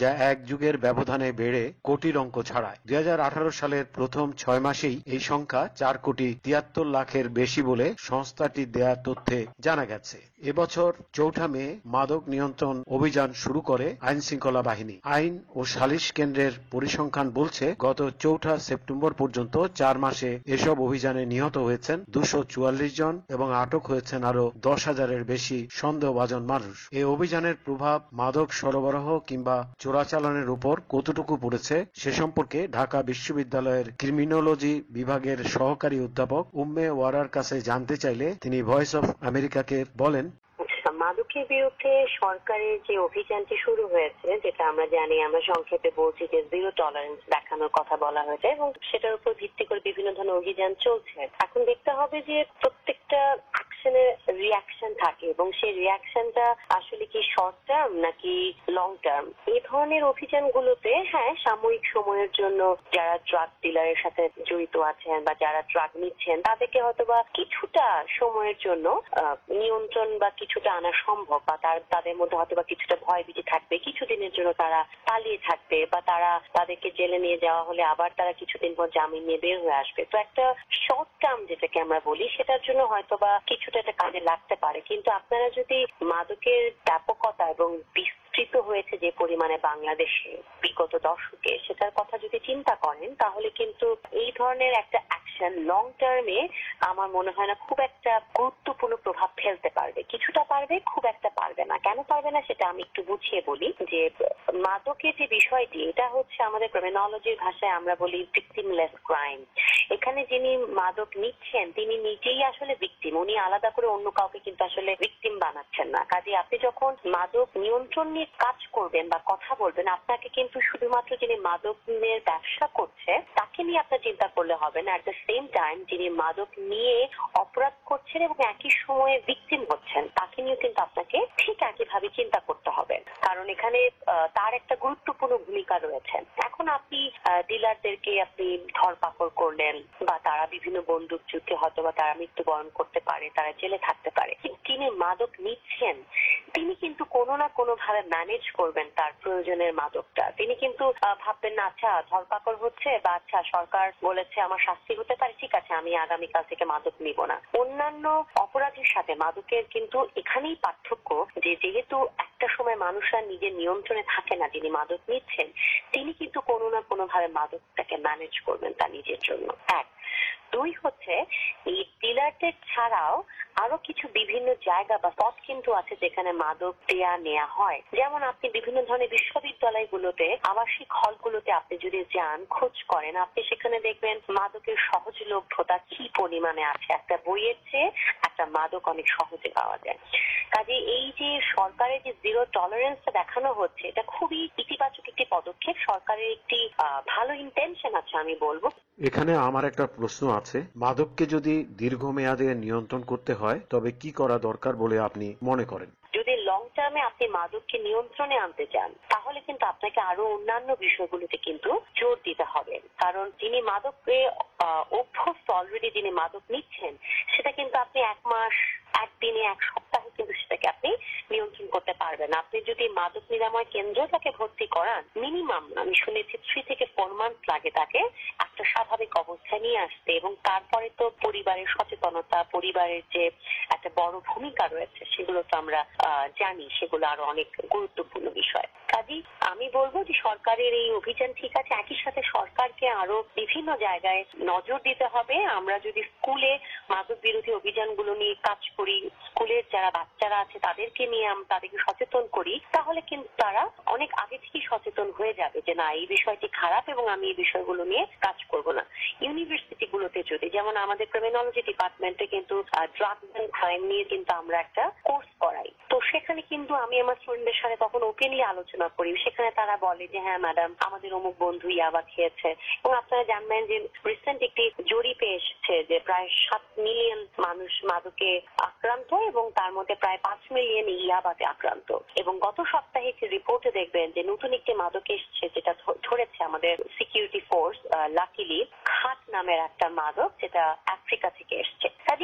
যা এক যুগের ব্যবধানে বেড়ে কোটির অঙ্ক ছাড়ায়। দুই হাজার আঠারো সালের প্রথম ছয় মাসেই এই সংখ্যা চার কোটি তিয়াত্তর লাখের বেশি বলে সংস্থাটির দেয়া তথ্যে জানা গেছে। এবছর চৌঠা মে মাদক নিয়ন্ত্রণ অভিযান শুরু করে আইন শৃঙ্খলা বাহিনী। আইন ও সালিশ কেন্দ্রের পরিসংখ্যান বলছে গত চৌঠা সেপ্টেম্বর পর্যন্ত চার মাসে এসব অভিযানে নিহত হয়েছেন দুশো চুয়াল্লিশ জন এবং আটক হয়েছেন আরো দশ হাজারের বেশি সন্দেহভাজন মানুষ। এই অভিযানের প্রভাব মাদক সরবরাহ কিংবা চোরাচালানের উপর কতটুকু পড়েছে সে সম্পর্কে ঢাকা বিশ্ববিদ্যালয়ের ক্রিমিনোলজি বিভাগের সহকারী অধ্যাপক উম্মে ওয়ারার কাছে জানতে চাইলে তিনি ভয়েস অফ আমেরিকাকে বলেন, মাদকের বিরুদ্ধে সরকারের যে অভিযানটি শুরু হয়েছে, যেটা আমরা জানি, আমরা সংক্ষেপে বলছি যে জিরো টলারেন্স দেখানোর কথা বলা হয়েছে এবং সেটার উপর ভিত্তি করে বিভিন্ন ধরনের অভিযান চলছে। এখন দেখতে হবে যে প্রত্যেকটা অ্যাকশনের রিয়াকশন থাকে এবং সেই রিয়াকশনটা আসলে কি শর্ট টার্ম নাকি লং টার্ম। এই ধরনের অভিযানগুলোতে হ্যাঁ সাময়িক সময়ের জন্য যারা ড্রাগ ডিলারের সাথে জড়িত আছেন বা যারা ড্রাগ নিচ্ছেন তাদেরকে হয়তোবা কিছুটা সময়ের জন্য নিয়ন্ত্রণ বা কিছুটা আনা সম্ভব, বা তাদের মধ্যে হয়তোবা কিছুটা ভয় ভীতি থাকবে, কিছুদিনের জন্য তারা পালিয়ে থাকবে বা তারা তাদেরকে জেলে নিয়ে যাওয়া হলে আবার তারা কিছুদিন পর জামিন নিয়ে বের হয়ে আসবে। তো একটা শর্ট টার্ম যেটাকে আমরা বলি সেটার জন্য হয়তোবা কিছুটা একটা কাজে লাগতে পারে। কিন্তু আপনারা যদি মাদকের ব্যাপকতা এবং বিস্তৃত হয়েছে যে পরিমাণে বাংলাদেশে বিগত দশকে সেটার কথা যদি চিন্তা করেন তাহলে কিন্তু এই ধরনের একটা অ্যাকশন লং টার্মে আমার মনে হয় না খুব একটা গুরুত্বপূর্ণ প্রভাব ফেলতে পারবে। কিছুটা পারবে, খুব একটা পারবে না। কেন পারবে না সেটা আমি একটু বুঝিয়ে বলি। যে মাদকের যে বিষয়টি, এটা হচ্ছে আমাদের ক্রিমিনোলজির ভাষায় আমরা বলি ভিকটিমলেস ক্রাইম। এখানে যিনি মাদক নিচ্ছেন তিনি নিজেই আসলে ভিকটিম, উনি আলাদা করে অন্য কাউকে কিন্তু আসলে ভিকটিম বানাচ্ছেন না। কাজে আপনি যখন মাদক নিয়ন্ত্রণ নিয়ে কাজ করবেন বা কথা বলবেন, আপনাকে কিন্তু শুধুমাত্র যিনি মাদকের ব্যবসা করছে তাকে নিয়ে আপনার চিন্তা করলে হবে না, এট দ্য সেম টাইম যিনি মাদক নিয়ে অপরাধ করছেন এবং একই সময়ে ভিকটিম হচ্ছেন তাকে নিয়ে কিন্তু আপনাকে ঠিক একইভাবে চিন্তা করতে হবে, কারণ এখানে তার একটা গুরুত্বপূর্ণ ভূমিকা রয়েছে। এখন আপনি ডিলারদেরকে আপনি ধরপাকড় করলেন বা তারা বিভিন্ন বন্দুক যুদ্ধে হয়তো বা তারা মৃত্যুবরণ করতে পারে, তারা জেলে থাকতে পারে, যিনি মাদক নিচ্ছেন তিনি কিন্তু কোনো না কোনো ভাবে ম্যানেজ করবেন তার প্রয়োজনের মাদকটা। তিনি কিন্তু ভাববেন না আচ্ছা ধরপাকড় হচ্ছে বা আচ্ছা সরকার বলেছে আমার শাস্তি হতে পারে, ঠিক আছে আমি আগামীকাল থেকে মাদক নিব না। অন্যান্য অপরাধের সাথে মাদকের কিন্তু এখানেই পার্থক্য যে যেহেতু একটা সময় মানুষরা নিজের নিয়ন্ত্রণে থাকে না, যিনি মাদক নিচ্ছেন তিনি কিন্তু কোনো না কোনো ভাবে মাদকটাকে ম্যানেজ করবেন তার নিজের জন্য। এক দুই হচ্ছে এই ডিলারদের ছাড়াও আরো কিছু বিভিন্ন জায়গা বা পথ কিন্তু আছে যেখানে মাদক দেয়া নেওয়া হয়। যেমন আপনি বিভিন্ন ধরনের বিশ্ববিদ্যালয়গুলোতে, আবাসিক হলগুলোতে আপনি যদি যান, খোঁজ করেন, আপনি সেখানে দেখবেন মাদকের সহজলভ্যতা কি পরিমাণে আছে। একটা বইয়ের চেয়ে একটা মাদক অনেক সহজে পাওয়া যায়। কাজে এই যে সরকারের যে জিরো টলারেন্সটা দেখানো হচ্ছে এটা খুবই ইতিবাচক একটি পদক্ষেপ, সরকারের একটি ভালো ইন্টেনশন আছে আমি বলবো। এখানে আমার একটা প্রশ্ন আছে, মাদককে যদি দীর্ঘমেয়াদে নিয়ন্ত্রণ করতে হয় তবে কি করা দরকার বলে আপনি মনে করেন? যদি লং টার্মে আপনি মাদককে নিয়ন্ত্রণে আনতে চান তাহলে কিন্তু আপনাকে আরো অন্যান্য বিষয়গুলোতে কিন্তু জোর দিতে হবে, কারণ যিনি মাদকে অভ্যস্ত, অলরেডি যিনি মাদক নিচ্ছেন সেটা কিন্তু আপনি এক মাস, একদিনে, এক সপ্তাহে কিন্তু সেটাকে আপনি নিয়ন্ত্রণ করতে পারবেন। আপনি যদি মাদক নিরাময় কেন্দ্র তাকে ভর্তি করান, মিনিমাম আমি শুনেছি থ্রি থেকে ফোর মান্থ লাগে তাকে একটা স্বাভাবিক অবস্থায় নিয়ে আসতে, এবং তারপরে তো পরিবারের সচেতনতা, পরিবারের যে একটা বড় ভূমিকা রয়েছে সেগুলো তো আমরা জানি, সেগুলো আরো অনেক গুরুত্বপূর্ণ বিষয়। কাজেই আমি বলবো যে সরকারের এই অভিযান ঠিক আছে, একই সাথে সরকারকে আরো বিভিন্ন জায়গায় নজর দিতে হবে। আমরা যদি স্কুলে মাদক বিরোধী অভিযানগুলো নিয়ে কাজ করি, স্কুলের যারা বাচ্চারা আছে তাদেরকে নিয়ে আমরা তাদেরকে সচেতন করি, তাহলে কিন্তু তারা অনেক আগে থেকেই সচেতন হয়ে যাবে যে না এই বিষয়টি খারাপ এবং আমি এই বিষয়গুলো নিয়ে কাজ করব না। ইউনিভার্সিটি গুলোতে যদি, যেমন আমাদের ক্রিমিনোলজি ডিপার্টমেন্টে কিন্তু ড্রাগস এন্ড ক্রাইম নিয়ে কিন্তু আমরা একটা কোর্স করাই, তো সেখানে কিন্তু আমি আমার স্টুডেন্টদের সাথে তখন ওপেনলি আলোচনা করি। সেখানে তারা বলে যে হ্যাঁ ম্যাডাম আমাদের অমুক বন্ধু ইয়াবা খেয়েছে, এবং আপনারা জানবেন যে রিসেন্ট একটি জরিপে এসেছে যে প্রায় সাত মিলিয়ন মানুষ মাদকে আক্রান্ত এবং তার মধ্যে প্রায় পাঁচ মিলিয়ন ইয়াবাতে আক্রান্ত। এবং গত সপ্তাহে একটি রিপোর্টে দেখবেন যে নতুন একটি মাদক এসছে যেটা ধরেছে আমাদের সিকিউরিটি ফোর্স, লাকিলি খাট নামের একটা মাদক যেটা আফ্রিকা থেকে এসছে। কাজে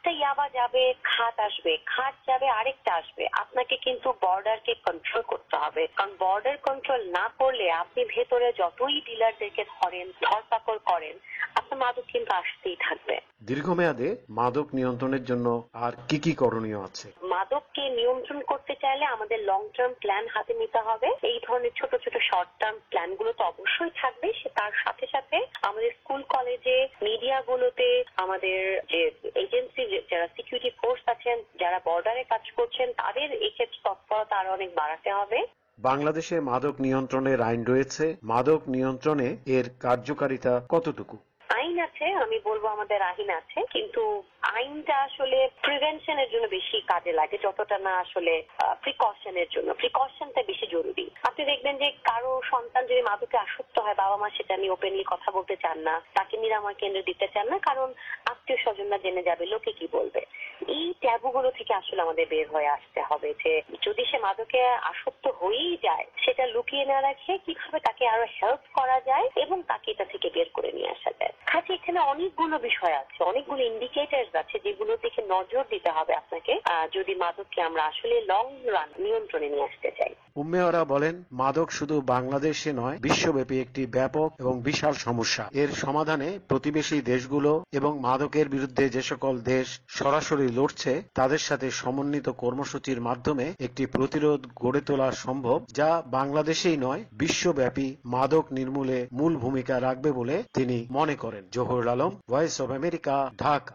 একটা ইয়াবা যাবে, খাত আসবে, খাত যাবে, আরেকটা আসবে। আপনাকে কিন্তু বর্ডারকে কন্ট্রোল করতে হবে, কারণ বর্ডার কন্ট্রোল না করলে আপনি ভেতরে যতই ডিলারদেরকে ধরেন, ধরপাকড় করেন, আপনার মাদক কিন্তু আসতেই থাকবে। দীর্ঘমেয়াদে মাদক নিয়ন্ত্রণের জন্য আর কি কি করণীয় আছে? মাদককে নিয়ন্ত্রণ করতে চাইলে আমাদের লং টার্ম প্ল্যান হাতে নিতে হবে। এই ধরনের ছোট ছোট শর্ট টার্ম প্ল্যান গুলো তো অবশ্যই থাকবে, সে তার সাথে সাথে আমাদের স্কুল কলেজে, মিডিয়াগুলোতে, আমাদের যে এজেন্সি, যারা সিকিউরিটি ফোর্স আছেন, যারা বর্ডারে কাজ করছেন, তাদের এই ক্ষেত্রে তৎপরতা আরো অনেক বাড়াতে হবে। বাংলাদেশে মাদক নিয়ন্ত্রণের আইন রয়েছে, মাদক নিয়ন্ত্রণে এর কার্যকারিতা কতটুকু? আইন আছে, আমি বলবো আমাদের আইন আছে, কিন্তু আইনটা আসলে প্রিভেনশনের জন্য বেশি কাজে লাগে যতটা না আসলে প্রিকশনের জন্য। প্রিকশনটা বেশি জরুরি। আপনি দেখবেন যে কারো সন্তান যদি মাদকে আসক্ত হয়, বাবা মা সেটা নিয়ে ওপেনলি কথা বলতে চান না, তাকে নিরাময় কেন্দ্রে দিতে চান না, কারণ আত্মীয় স্বজনরা জেনে যাবে, লোকে কি বলবে। এই ট্যাবুগুলো থেকে আসলে আমাদের বের হয়ে আসতে হবে, যে যদি সে মাদকে আসক্ত হয়েই যায়, সেটা লুকিয়ে না রাখে কিভাবে তাকে আরো হেল্প করা যায় এবং তাকে এটা থেকে বের করে নিয়ে আসা যায়। কাজে এখানে অনেকগুলো বিষয় আছে, অনেকগুলো ইন্ডিকেটরস আছে যেগুলো দিকে নজর দিতে হবে আপনাকে, যদি মাদককে আমরা আসলে লং রান নিয়ন্ত্রণে নিয়ে আসতে চাই। উম্মেয়রা বলেন, মাদক শুধু বাংলাদেশে নয়, বিশ্বব্যাপী একটি ব্যাপক এবং বিশাল সমস্যা। এর সমাধানে প্রতিবেশী দেশগুলো এবং মাদকের বিরুদ্ধে যে সকল দেশ সরাসরি লড়ছে, তাদের সাথে সমন্বিত কর্মসূচির মাধ্যমে একটি প্রতিরোধ গড়ে তোলা সম্ভব, যা বাংলাদেশেই নয়, বিশ্বব্যাপী মাদক নির্মূলে মূল ভূমিকা রাখবে বলে তিনি মনে করেন। Zahurul Alam, voice of America, Dhaka.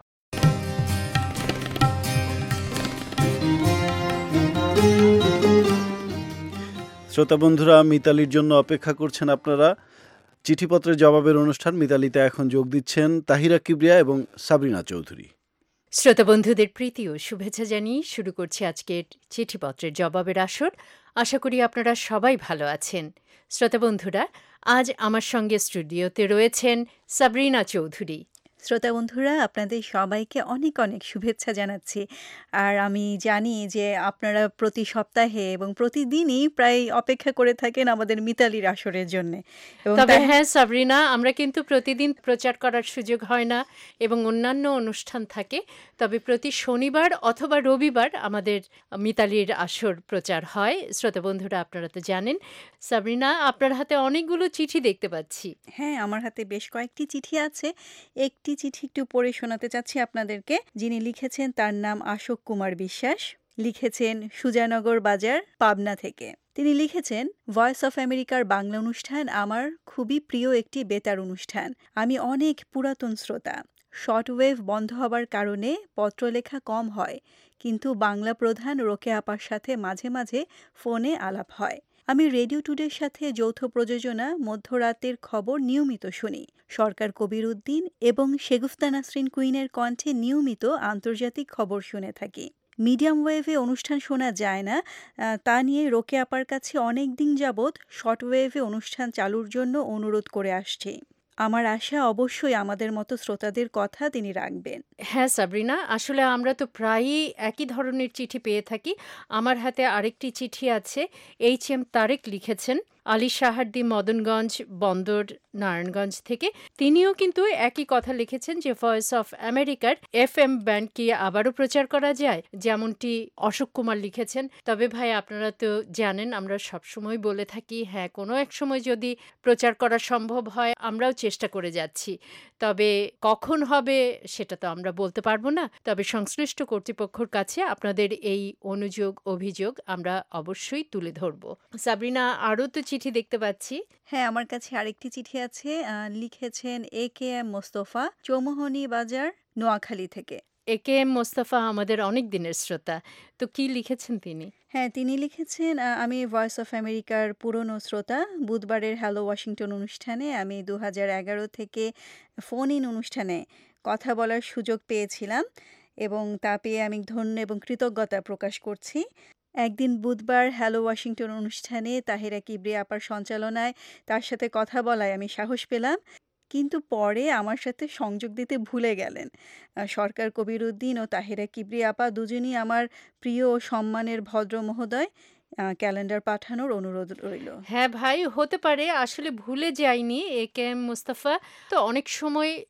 শ্রোতা বন্ধুরা, মিতালির জন্য অপেক্ষা করছেন আপনারা। চিঠিপত্রের জবাবের অনুষ্ঠান মিতালিতে এখন যোগ দিচ্ছেন তাহিরা কিবরিয়া এবং সাবরিনা চৌধুরী। শ্রোতা বন্ধুদের প্রীতি ও শুভেচ্ছা জানিয়ে শুরু করছি আজকের চিঠিপত্রের জবাবের আসর। আশা করি আপনারা সবাই ভালো আছেন। শ্রোতা বন্ধুরা, আজ আমার সঙ্গে স্টুডিওতে রয়েছেন সাবরিনা চৌধুরী। শ্রোতা বন্ধুরা, আপনাদের সবাইকে অনেক অনেক শুভেচ্ছা জানাচ্ছি। আর আমি জানি যে আপনারা প্রতি সপ্তাহে এবং প্রতিদিনই প্রায় অপেক্ষা করে থাকেন আমাদের মিতালির আসরের জন্য। তবে হ্যাঁ সাবরিনা, আমরা কিন্তু প্রতিদিন প্রচার করার সুযোগ হয় না এবং অন্যান্য অনুষ্ঠান থাকে, তবে প্রতি শনিবার অথবা রবিবার আমাদের মিতালির আসর প্রচার হয়। শ্রোতা বন্ধুরা, আপনারা তো জানেন। সাবরিনা, আপনার হাতে অনেকগুলো চিঠি দেখতে পাচ্ছি। হ্যাঁ, আমার হাতে বেশ কয়েকটি চিঠি আছে। একটি চিঠি একটু পড়ে শোনাতে চাচ্ছি আপনাদেরকে। যিনি লিখেছেন তার নাম আশোক কুমার বিশ্বাস, লিখেছেন সুজানগর বাজার, পাবনা থেকে। তিনি লিখেছেন, ভয়েস অফ আমেরিকার বাংলা অনুষ্ঠান আমার খুবই প্রিয় একটি বেতার অনুষ্ঠান। আমি অনেক পুরাতন শ্রোতা। শর্টওয়েভ বন্ধ হবার কারণে পত্রলেখা কম হয়, কিন্তু বাংলা প্রধান রোকে আপার সাথে মাঝে মাঝে ফোনে আলাপ হয়। আমি রেডিও টুডের সাথে যৌথ প্রযোজনা মধ্যরাতের খবর নিয়মিত শুনি। সরকার কবির উদ্দিন এবং শেগুফতা নাসরিন কুইনের কণ্ঠে নিয়মিত আন্তর্জাতিক খবর শুনে থাকি। মিডিয়াম ওয়েভে অনুষ্ঠান শোনা যায় না, তা নিয়ে রোকে আপার কাছে অনেক দিন যাবৎ শর্টওয়েভে অনুষ্ঠান চালুর জন্য অনুরোধ করে আসছি। আমার আশা অবশ্যই আমাদের মতো শ্রোতাদের কথা তিনি রাখবেন। হ্যাঁ সাবরিনা, আসলে আমরা তো প্রায়ই একই ধরনের চিঠি পেয়ে থাকি। আমার হাতে আরেকটি চিঠি আছে। এইচ এম তারেক লিখেছেন আলী সাহার্দি, মদনগঞ্জ বন্দর, নারায়ণগঞ্জ থেকে। তিনিও কিন্তু একই কথা লিখেছেন যে ভয়েস অফ আমেরিকার এফ এম ব্যান্ড কি আবারও প্রচার করা যায়, যেমনটি অশোক কুমার লিখেছেন। তবে ভাই, আপনারা তো জানেন আমরা সবসময় বলে থাকি হ্যাঁ, কোনো এক সময় যদি প্রচার করা সম্ভব হয় আমরাও চেষ্টা করে যাচ্ছি, তবে কখন হবে সেটা তো আমরা বলতে পারবো না। তবে সংশ্লিষ্ট কর্তৃপক্ষের কাছে আপনাদের এই অনুযোগ অভিযোগ আমরা অবশ্যই তুলে ধরব। সাবরিনা, আরও তো চিঠি দেখতে পাচ্ছি। হ্যাঁ, আমার কাছে আরেকটি চিঠি আছে। লিখেছেন A K M Mostafa, Chowmuhani Bazar, Noakhali থেকে। এ কে এম মোস্তফা আমাদের অনেক দিনের শ্রোতা। তো কি লিখেছেন তিনি? হ্যাঁ, তিনি লিখেছেন, আমি ভয়েস অফ আমেরিকার পুরনো শ্রোতা। বুধবারের হ্যালো ওয়াশিংটন অনুষ্ঠানে আমি দু হাজার এগারো থেকে ফোন ইন অনুষ্ঠানে কথা বলার সুযোগ পেয়েছিলাম এবং তা পেয়ে আমি ধন্য এবং কৃতজ্ঞতা প্রকাশ করছি। একদিন বুধবার হ্যালো ওয়াশিংটন অনুষ্ঠানে তাহিরা কিবরিয়া আপার সঞ্চালনায় তার সাথে কথা বলায় আমি সাহস পেলাম, কিন্তু পরে আমার সাথে সংযোগ দিতে ভুলে গেলেন। সরকার কবির উদ্দিন ও তাহিরা কিবরিয়া আপা দুজনই আমার প্রিয় ও সম্মানের ভদ্র মহোদয়। ক্যালেন্ডার পাঠানোর অনুরোধ রইল। হ্যাঁ ভাই, হতে পারে, আসলে ভুলে যাইনি এ কে এম মুস্তাফা। তো অনেক সময়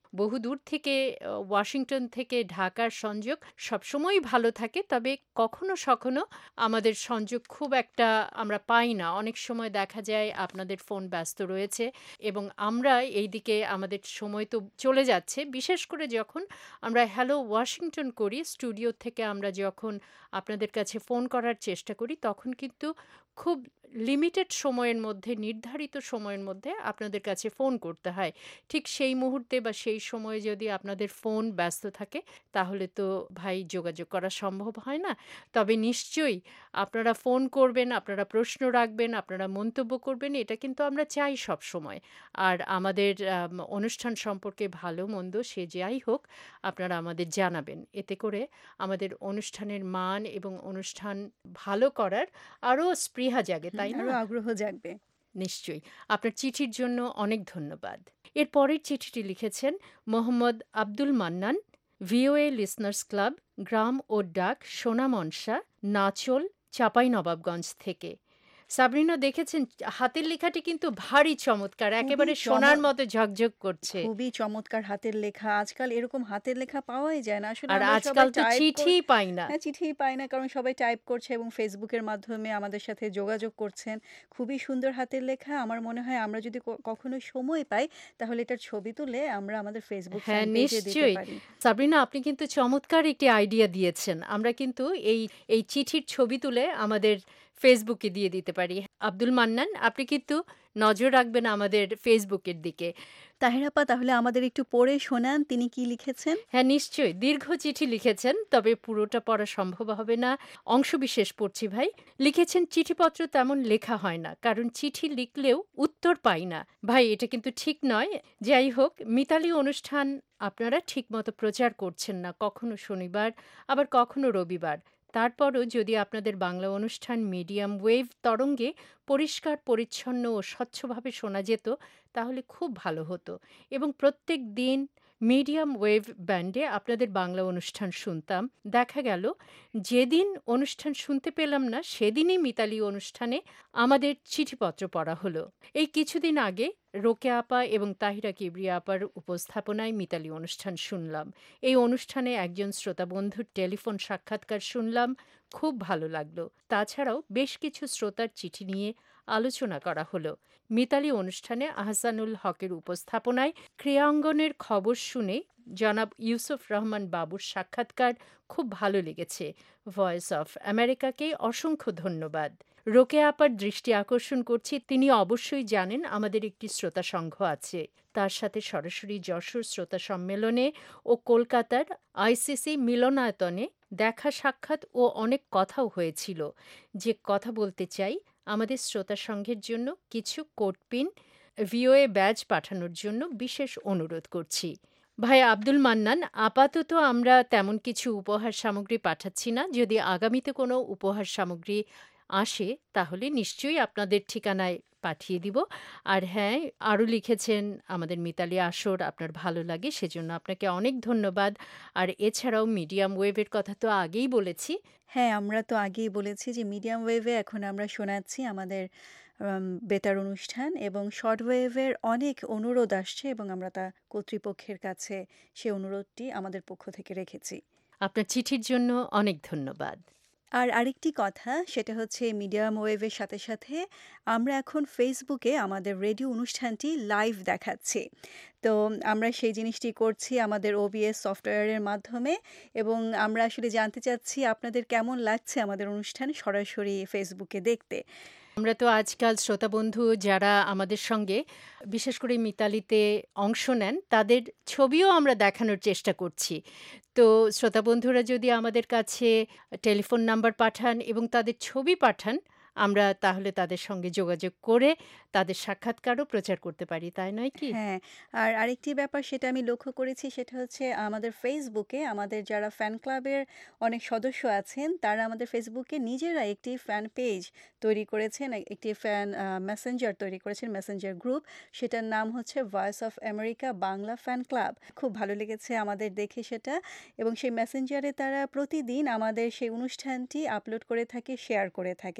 বহুদূর থেকে আহ, ওয়াশিংটন থেকে ঢাকার সংযোগ সবসময়ই ভালো থাকে, তবে কখনো সখনো আমাদের সংযোগ খুব একটা আমরা পাই না। অনেক সময় দেখা যায় আপনাদের ফোন ব্যস্ত রয়েছে এবং আমরা এইদিকে আমাদের সময় তো চলে যাচ্ছে, বিশেষ করে যখন আমরা হ্যালো ওয়াশিংটন করি স্টুডিও থেকে, আমরা যখন আপনাদের কাছে ফোন করার চেষ্টা করি তখন কিন্তু খুব লিমিটেড সময়ের মধ্যে, নির্ধারিত সময়ের মধ্যে আপনাদের কাছে ফোন করতে হয়। ঠিক সেই মুহূর্তে বা সেই সময়ে যদি আপনাদের ফোন ব্যস্ত থাকে তাহলে তো ভাই যোগাযোগ করা সম্ভব হয় না। তবে নিশ্চয়ই আপনারা ফোন করবেন, আপনারা প্রশ্ন রাখবেন, আপনারা মন্তব্য করবেন, এটা কিন্তু আমরা চাই সব সময়। আর আমাদের আম, অনুষ্ঠান সম্পর্কে ভালো মন্দ সে যাই হোক আপনারা আমাদের জানাবেন, এতে করে আমাদের অনুষ্ঠানের মান এবং অনুষ্ঠান ভালো করার আরও স্পৃহা জাগে, তাই না? আরো আগ্রহ জাগবে। নিশ্চয়ই। আপনার চিঠির জন্য অনেক ধন্যবাদ। এর পরের চিঠিটি লিখেছেন Mohammad Abdul Mannan, VOA listeners club, গ্রাম ও ডাক, সোনামনসা, নাচল, চাঁপাইনবাবগঞ্জ থেকে। সাবরিনা দেখেছেন হাতের লেখাটি কিন্তু ভারী চমৎকার, একেবারে খুবই সোনার চমৎ- মতো ঝকঝক করছে। খুবই চমৎকার হাতের লেখা। আজকাল এরকম হাতের লেখা পাওয়াই যায় না। আসলে আর আমরা আজকাল সবাই তো টাইপ চিঠিই পাই না। হ্যাঁ, চিঠিই পাই না, কারণ সবাই টাইপ করছে এবং ফেসবুকের মাধ্যমে আমাদের সাথে যোগাযোগ করছেন। খুবই সুন্দর হাতের লেখা। আমার মনে হয় আমরা যদি ক- কখনো সময় পাই তাহলে এটার ছবি তুলে আমরা আমাদের ফেসবুক হ্যাঁ, ফ্যান পেজে দিতে নিশ্চয়ই। পারি। সাবরিনা, আপনি কিন্তু চমৎকার একটি আইডিয়া দিয়েছেন। আমরা কিন্তু এই এই চিঠির ছবি তুলে আমাদের ফেসবুকে দিয়ে দিতে পারি। আব্দুল মান্নান, আপনি কিন্তু নজর রাখবেন আমাদের ফেসবুকের দিকে। তাহেরাপা, তাহলে আমাদের একটু পড়ে শোনান তিনি কি লিখেছেন। হ্যাঁ, নিশ্চয়ই। দীর্ঘ চিঠি লিখেছেন, তবে পুরোটা পড়া সম্ভব হবে না। অংশবিশেষ পড়ছি ভাই। লিখেছেন, চিঠিপত্র তেমন লেখা হয় না, কারণ চিঠি লিখলেও উত্তর পাই না। ভাই, এটা কিন্তু ঠিক নয়। যাই হোক, মিতালি অনুষ্ঠান আপনারা ঠিকমতো প্রচার করছেন না, কখনো শনিবার আবার কখনো রবিবার। তারপরও যদি আপনাদের বাংলা অনুষ্ঠান মিডিয়াম ওয়েভ তরঙ্গে পরিষ্কার পরিচ্ছন্ন ও স্বচ্ছভাবে শোনা যেত তাহলে খুব ভালো হতো, এবং প্রত্যেক দিন মিডিয়াম ওয়েভ ব্যান্ডে আপনাদের বাংলা অনুষ্ঠান শুনতাম। দেখা গেল যেদিন অনুষ্ঠান শুনতে পেলাম না সেদিনই মিতালি অনুষ্ঠানে আমাদের চিঠিপত্র পড়া হলো। এই কিছুদিন আগে রোকে আপা এবং তাহিরা কিবরিয়া আপার উপস্থাপনায় মিতালি অনুষ্ঠান শুনলাম। এই অনুষ্ঠানে একজন শ্রোতা বন্ধুর টেলিফোন সাক্ষাৎকার শুনলাম, খুব ভালো লাগলো। তাছাড়াও বেশ কিছু শ্রোতার চিঠি নিয়ে আলোচনা করা হলো। মিতালি অনুষ্ঠানে আহসানুল হকের উপস্থাপনায় ক্রীড়াঙ্গনের খবর শুনে জনাব ইউসুফ রহমান বাবুর সাক্ষাৎকার খুব ভালো লেগেছে। ভয়েস অফ আমেরিকাকে অসংখ্য ধন্যবাদ। রোকে আপার দৃষ্টি আকর্ষণ করছি, তিনি অবশ্যই জানেন আমাদের একটি শ্রোতা সংঘ আছে। তার সাথে সরাসরি যশোর শ্রোতা সম্মেলনে ও কলকাতার আইসিসি মিলনায়তনে দেখা সাক্ষাৎ ও অনেক কথাও হয়েছিল। যে কথা বলতে চাই, আমাদের শ্রোতা সংঘের জন্য কিছু কোটপিন ভিওএ ব্যাজ পাঠানোর জন্য বিশেষ অনুরোধ করছি। ভাই আব্দুল মান্নান, আপাতত আমরা তেমন কিছু উপহার সামগ্রী পাঠাচ্ছি না। যদি আগামীতে কোনো উপহার সামগ্রী আসে তাহলে নিশ্চয়ই আপনাদের ঠিকানায় পাঠিয়ে দিব। আর হ্যাঁ, আরও লিখেছেন আমাদের মিতালি আসর আপনার ভালো লাগে, সেজন্য আপনাকে অনেক ধন্যবাদ। আর এছাড়াও মিডিয়াম ওয়েভের কথা তো আগেই বলেছি। হ্যাঁ, আমরা তো আগেই বলেছি যে মিডিয়াম ওয়েভে এখন আমরা শোনাচ্ছি আমাদের উম, বেতার অনুষ্ঠান, এবং শর্ট ওয়েভের অনেক অনুরোধ আসছে এবং আমরা তা কর্তৃপক্ষের কাছে সে অনুরোধটি আমাদের পক্ষ থেকে রেখেছি। আপনার চিঠির জন্য অনেক ধন্যবাদ। আর আরেকটি কথা, সেটা হচ্ছে মিডিয়াম ওয়েভের সাথে সাথে আমরা এখন ফেসবুকে আমাদের রেডিও অনুষ্ঠানটি লাইভ দেখাচ্ছি। তো আমরা সেই জিনিসটি করছি আমাদের ওবিএস সফটওয়্যারের মাধ্যমে, এবং আমরা আসলে জানতে চাচ্ছি আপনাদের কেমন লাগছে আমাদের অনুষ্ঠান সরাসরি ফেসবুকে দেখতে। আমরা তো আজকাল শ্রোতা বন্ধু যারা আমাদের সঙ্গে বিশেষ করে মিতালিতে অংশ নেন তাদের ছবিও আমরা দেখানোর চেষ্টা করছি। তো শ্রোতা বন্ধুরা যদি আমাদের কাছে টেলিফোন নাম্বার পাঠান এবং তাদের ছবি পাঠান, আমরা তাহলে তাদের সঙ্গে যোগাযোগ করে তাদের সাক্ষাৎকারও প্রচার করতে পারি, তাই নয় কি? হ্যাঁ, আর আরেকটি ব্যাপার সেটা আমি লক্ষ্য করেছি, সেটা হচ্ছে আমাদের ফেসবুকে আমাদের যারা ফ্যান ক্লাবের অনেক সদস্য আছেন তারা আমাদের ফেসবুকে নিজেরা একটি ফ্যান পেজ তৈরি করেছেন, একটি ফ্যান মেসেঞ্জার তৈরি করেছেন, মেসেঞ্জার গ্রুপ। সেটার নাম হচ্ছে voice of America Bangla fan club. খুব ভালো লেগেছে আমাদের দেখে সেটা, এবং সেই মেসেঞ্জারে তারা প্রতিদিন আমাদের সেই অনুষ্ঠানটি আপলোড করে থাকে, শেয়ার করে থাকে। তো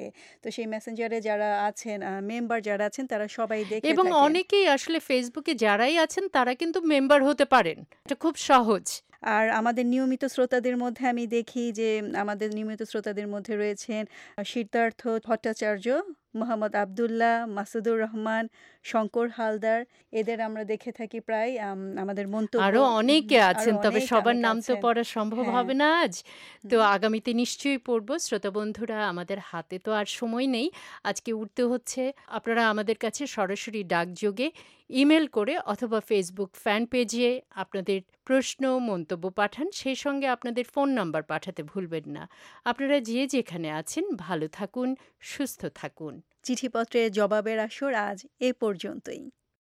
সেই মেসেঞ্জারে যারা আছেন মেম্বার যারা আছেন তারা সবাই দেখে এবং থাকেন। অনেকেই আসলে ফেসবুকে যারাই আছেন তারা কিন্তু মেম্বার হতে পারেন, এটা খুব সহজ। আর আমাদের নিয়মিত শ্রোতাদের মধ্যে আমি দেখি যে আমাদের নিয়মিত শ্রোতাদের মধ্যে রয়েছেন সিদ্ধার্থ ভট্টাচার্য, মোহাম্মদ আবদুল্লাহ, মাসুদুর রহমান, শঙ্কর হালদার, এদের আমরা দেখে থাকি প্রায় আম, আমাদের মন্তব্য। আরো অনেকে আরো আছেন, তবে অনেক সবার অনেক নাম তো আছেন। পড়া সম্ভব হ্যাঁ। হবে না আজ, তো আগামীতে নিশ্চয়ই পড়বো। শ্রোতা বন্ধুরা, আমাদের হাতে তো আর সময় নেই, আজকে উঠতে হচ্ছে। আপনারা আমাদের কাছে সরাসরি ডাকযোগে, ইমেল করে অথবা ফেসবুক ফ্যান পেজে আপনাদের প্রশ্ন মন্তব্য পাঠান, সেই সঙ্গে আপনাদের ফোন নাম্বার পাঠাতে ভুলবেন না। আপনারা যে যেখানে আছেন ভালো থাকুন, সুস্থ থাকুন। চিঠিপত্রের জবাবের আসর আজ এ পর্যন্তই।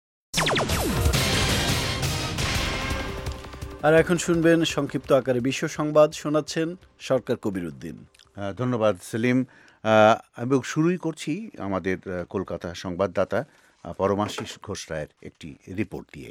আর এখন শুনবেন সংক্ষিপ্ত আকারে বিশ্ব সংবাদ, শোনাচ্ছেন সরকার কবিরউদ্দিন। আহ, ধন্যবাদ সেলিম। আহ, আমি শুরুই করছি আমাদের আহ, কলকাতা সংবাদদাতা আহ, পরমাশিস ঘোষ রায়ের একটি রিপোর্ট দিয়ে।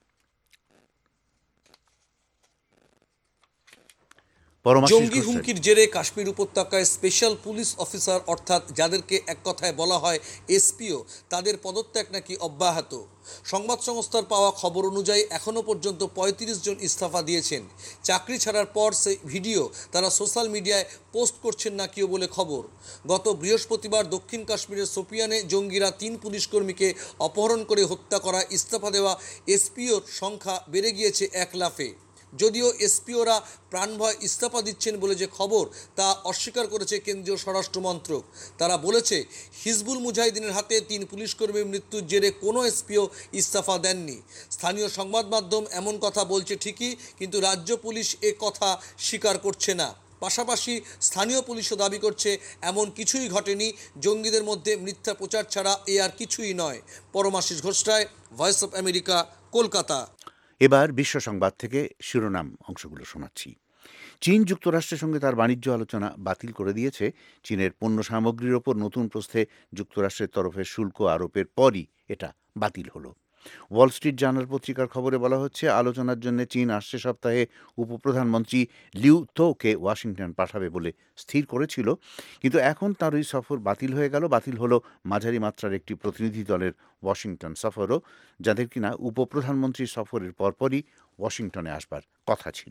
পরমাশিস জঙ্গি ঘোষ রায়। হুমকির জেরে কাশ্মীর উপত্যকায় স্পেশাল পুলিশ অফিসার অর্থাৎ যাদেরকে এক কথায় বলা হয় এসপিও, তাদের পদত্যাগ নাকি অব্যাহত। সংবাদ সংস্থার পাওয়া খবর অনুযায়ী এখনও পর্যন্ত পঁয়ত্রিশ জন ইস্তফা দিয়েছেন। চাকরি ছাড়ার পর সেই ভিডিও তারা সোশ্যাল মিডিয়ায় পোস্ট করছেন না কেউ বলে খবর। গত বৃহস্পতিবার দক্ষিণ কাশ্মীরের সোপিয়ানে জঙ্গিরা তিন পুলিশকর্মীকে অপহরণ করে হত্যা করা ইস্তফা দেওয়া এসপিওর সংখ্যা বেড়ে গিয়েছে এক লাফে। যদিও এসপিওরা প্রাণভয় ইস্তফা দিচ্ছেন বলে যে খবর, তা অস্বীকার করেছে কেন্দ্রীয় স্বরাষ্ট্র মন্ত্রক। তারা বলেছে হিজবুল মুজাহিদিনের হাতে তিন পুলিশকর্মীর মৃত্যুর জেরে কোনো এসপিও ইস্তফা দেননি। স্থানীয় সংবাদ মাধ্যম এমন কথা বলছে ঠিকই, কিন্তু রাজ্য পুলিশ এ কথা স্বীকার করছে না। পাশাপাশি স্থানীয় পুলিশও দাবি করছে এমন কিছুই ঘটেনি, জঙ্গিদের মধ্যে মিথ্যা প্রচার ছাড়া এ আর কিছুই নয়। Paramashis Ghosh Roy, voice of America, Kolkata. এবার বিশ্ব সংবাদ থেকে শিরোনাম অংশগুলো শোনাচ্ছি। চীন যুক্তরাষ্ট্রের সঙ্গে তার বাণিজ্য আলোচনা বাতিল করে দিয়েছে। চীনের পণ্য সামগ্রীর ওপর নতুন প্রস্থে যুক্তরাষ্ট্রের তরফে শুল্ক আরোপের পরই এটা বাতিল হলো। ওয়াল স্ট্রিট জার্নাল পত্রিকার খবরে বলা হচ্ছে, আলোচনার জন্য চীন আসছে সপ্তাহে উপপ্রধানমন্ত্রী লিউ তোকে ওয়াশিংটন পাঠাবে বলে স্থির করেছিল, কিন্তু এখন তার ওই সফর বাতিল হয়ে গেল। বাতিল হলো মাঝারি মাত্রার একটি প্রতিনিধি দলের ওয়াশিংটন সফরও, যাদের কিনা উপপ্রধানমন্ত্রীর সফরের পরপরই ওয়াশিংটনে আসবার কথা ছিল।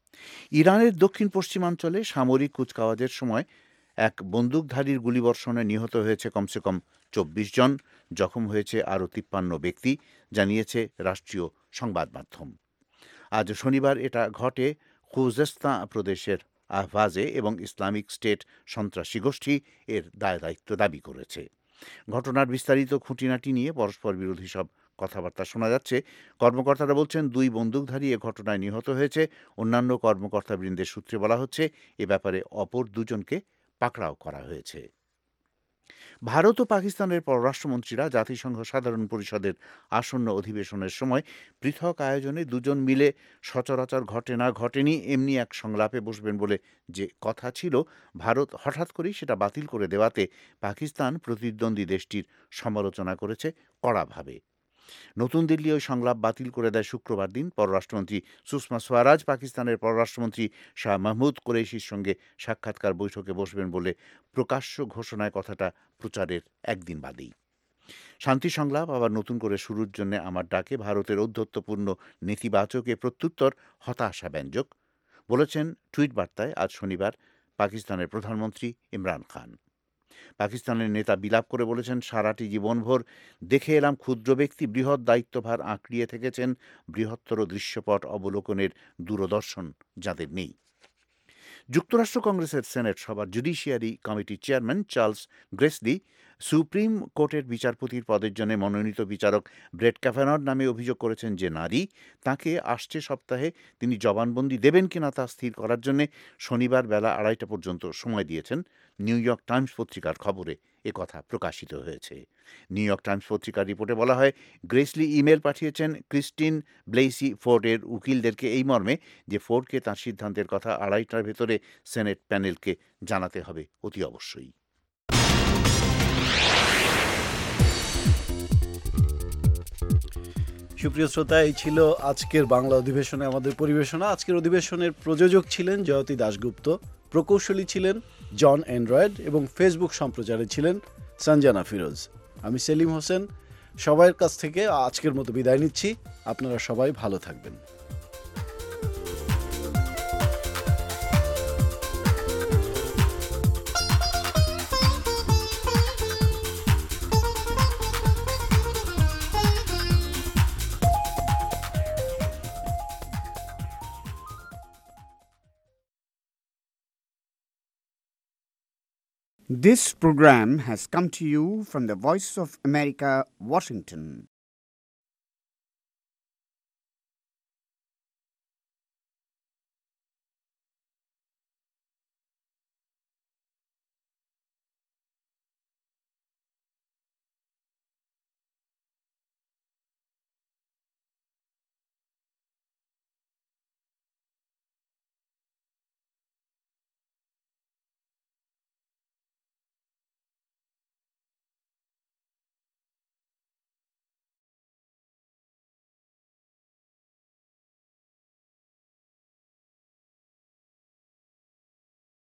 ইরানের দক্ষিণ পশ্চিমাঞ্চলে সামরিক কুচকাওয়াজের সময় এক বন্দুকধারীর গুলিবর্ষণে নিহত হয়েছে কমসে কম চব্বিশ জন, জখম হয়েছে আরও তিপ্পান্ন ব্যক্তি, জানিয়েছে রাষ্ট্রীয় সংবাদ মাধ্যম। আজ শনিবার এটা ঘটে খুজেস্তান প্রদেশের আহভাজে এবং ইসলামিক স্টেট সন্ত্রাসী গোষ্ঠী এর দায় দায়িত্ব দাবি করেছে। ঘটনার বিস্তারিত খুঁটিনাটি নিয়ে পরস্পর বিরোধী সব কথাবার্তা শোনা যাচ্ছে। কর্মকর্তারা বলছেন দুই বন্দুকধারী এ ঘটনায় নিহত হয়েছে। অন্যান্য কর্মকর্তাবৃন্দের সূত্রে বলা হচ্ছে এ ব্যাপারে অপর দুজনকে পাকড়াও করা হয়েছে। ভারত ও পাকিস্তানের পররাষ্ট্রমন্ত্রীরা জাতিসংঘ সাধারণ পরিষদের আসন্ন অধিবেশনের সময় পৃথক আয়োজনে দুজন মিলে সচরাচর ঘটে না ঘটেনি এমনি এক সংলাপে বসবেন বলে যে কথা ছিল, ভারত হঠাৎ করেই সেটা বাতিল করে দেওয়াতে পাকিস্তান প্রতিদ্বন্দ্বী দেশটির সমালোচনা করেছে কড়াভাবে। নতুন দিল্লি ওই সংলাপ বাতিল করে দেয় শুক্রবার দিন। পররাষ্ট্রমন্ত্রী সুষমা স্বরাজ পাকিস্তানের পররাষ্ট্রমন্ত্রী শাহ মাহমুদ কুরেশির সঙ্গে সাক্ষাৎকার বৈঠকে বসবেন বলে প্রকাশ্য ঘোষণায় কথাটা প্রচারের একদিন বাদেই। শান্তি সংলাপ আবার নতুন করে শুরুর জন্য আমার ডাকে ভারতের ঔদ্ধত্যপূর্ণ নেতিবাচক এ প্রত্যুত্তর হতাশাব্যঞ্জক, বলেছেন টুইট বার্তায় আজ শনিবার পাকিস্তানের প্রধানমন্ত্রী ইমরান খান। পাকিস্তানের নেতা বিলাপ করে বলেছেন, সারাটি জীবনভর দেখে এলাম ক্ষুদ্র ব্যক্তি বৃহৎ দায়িত্বভার আঁকড়িয়ে থেকেছেন, বৃহত্তর দৃশ্যপট অবলোকনের দূরদর্শন যাদের নেই। যুক্তরাষ্ট্র কংগ্রেসের সেনেট সভার জুডিশিয়ারি কমিটির চেয়ারম্যান চার্লস গ্রেসলি সুপ্রিম কোর্টের বিচারপতির পদের জন্য মনোনীত বিচারক ব্রেট ক্যাভানর নামে অভিযোগ করেছেন যে নারী, তাকে আসছে সপ্তাহে তিনি জবানবন্দি দেবেন কিনা তা স্থির করার জন্য শনিবার বেলা আড়াইটা পর্যন্ত সময় দিয়েছেন। নিউ ইয়র্ক টাইমস পত্রিকার খবরে এ কথা প্রকাশিত হয়েছে। নিউ ইয়র্ক টাইমস পত্রিকার রিপোর্টে বলা হয়, গ্রেসলি ইমেল পাঠিয়েছেন ক্রিস্টিন ব্লেইসি ফোর্ডের উকিলদেরকে এই মর্মে যে ফোর্ডকে তাঁর সিদ্ধান্তের কথা আড়াইটার ভেতরে সেনেট প্যানেলকে জানাতে হবে অতি অবশ্যই। সুপ্রিয় শ্রোতা, এই ছিল আজকের বাংলা অধিবেশনে আমাদের পরিবেশনা। আজকের অধিবেশনের প্রযোজক ছিলেন জয়তী দাশগুপ্ত, প্রকৌশলী ছিলেন জন অ্যান্ড্রয়েড এবং ফেসবুক সম্প্রচারে ছিলেন সঞ্জানা ফিরোজ। আমি সেলিম হোসেন সবার কাছ থেকে আজকের মতো বিদায় নিচ্ছি। আপনারা সবাই ভালো থাকবেন। This program has come to you from the Voice of America, Washington.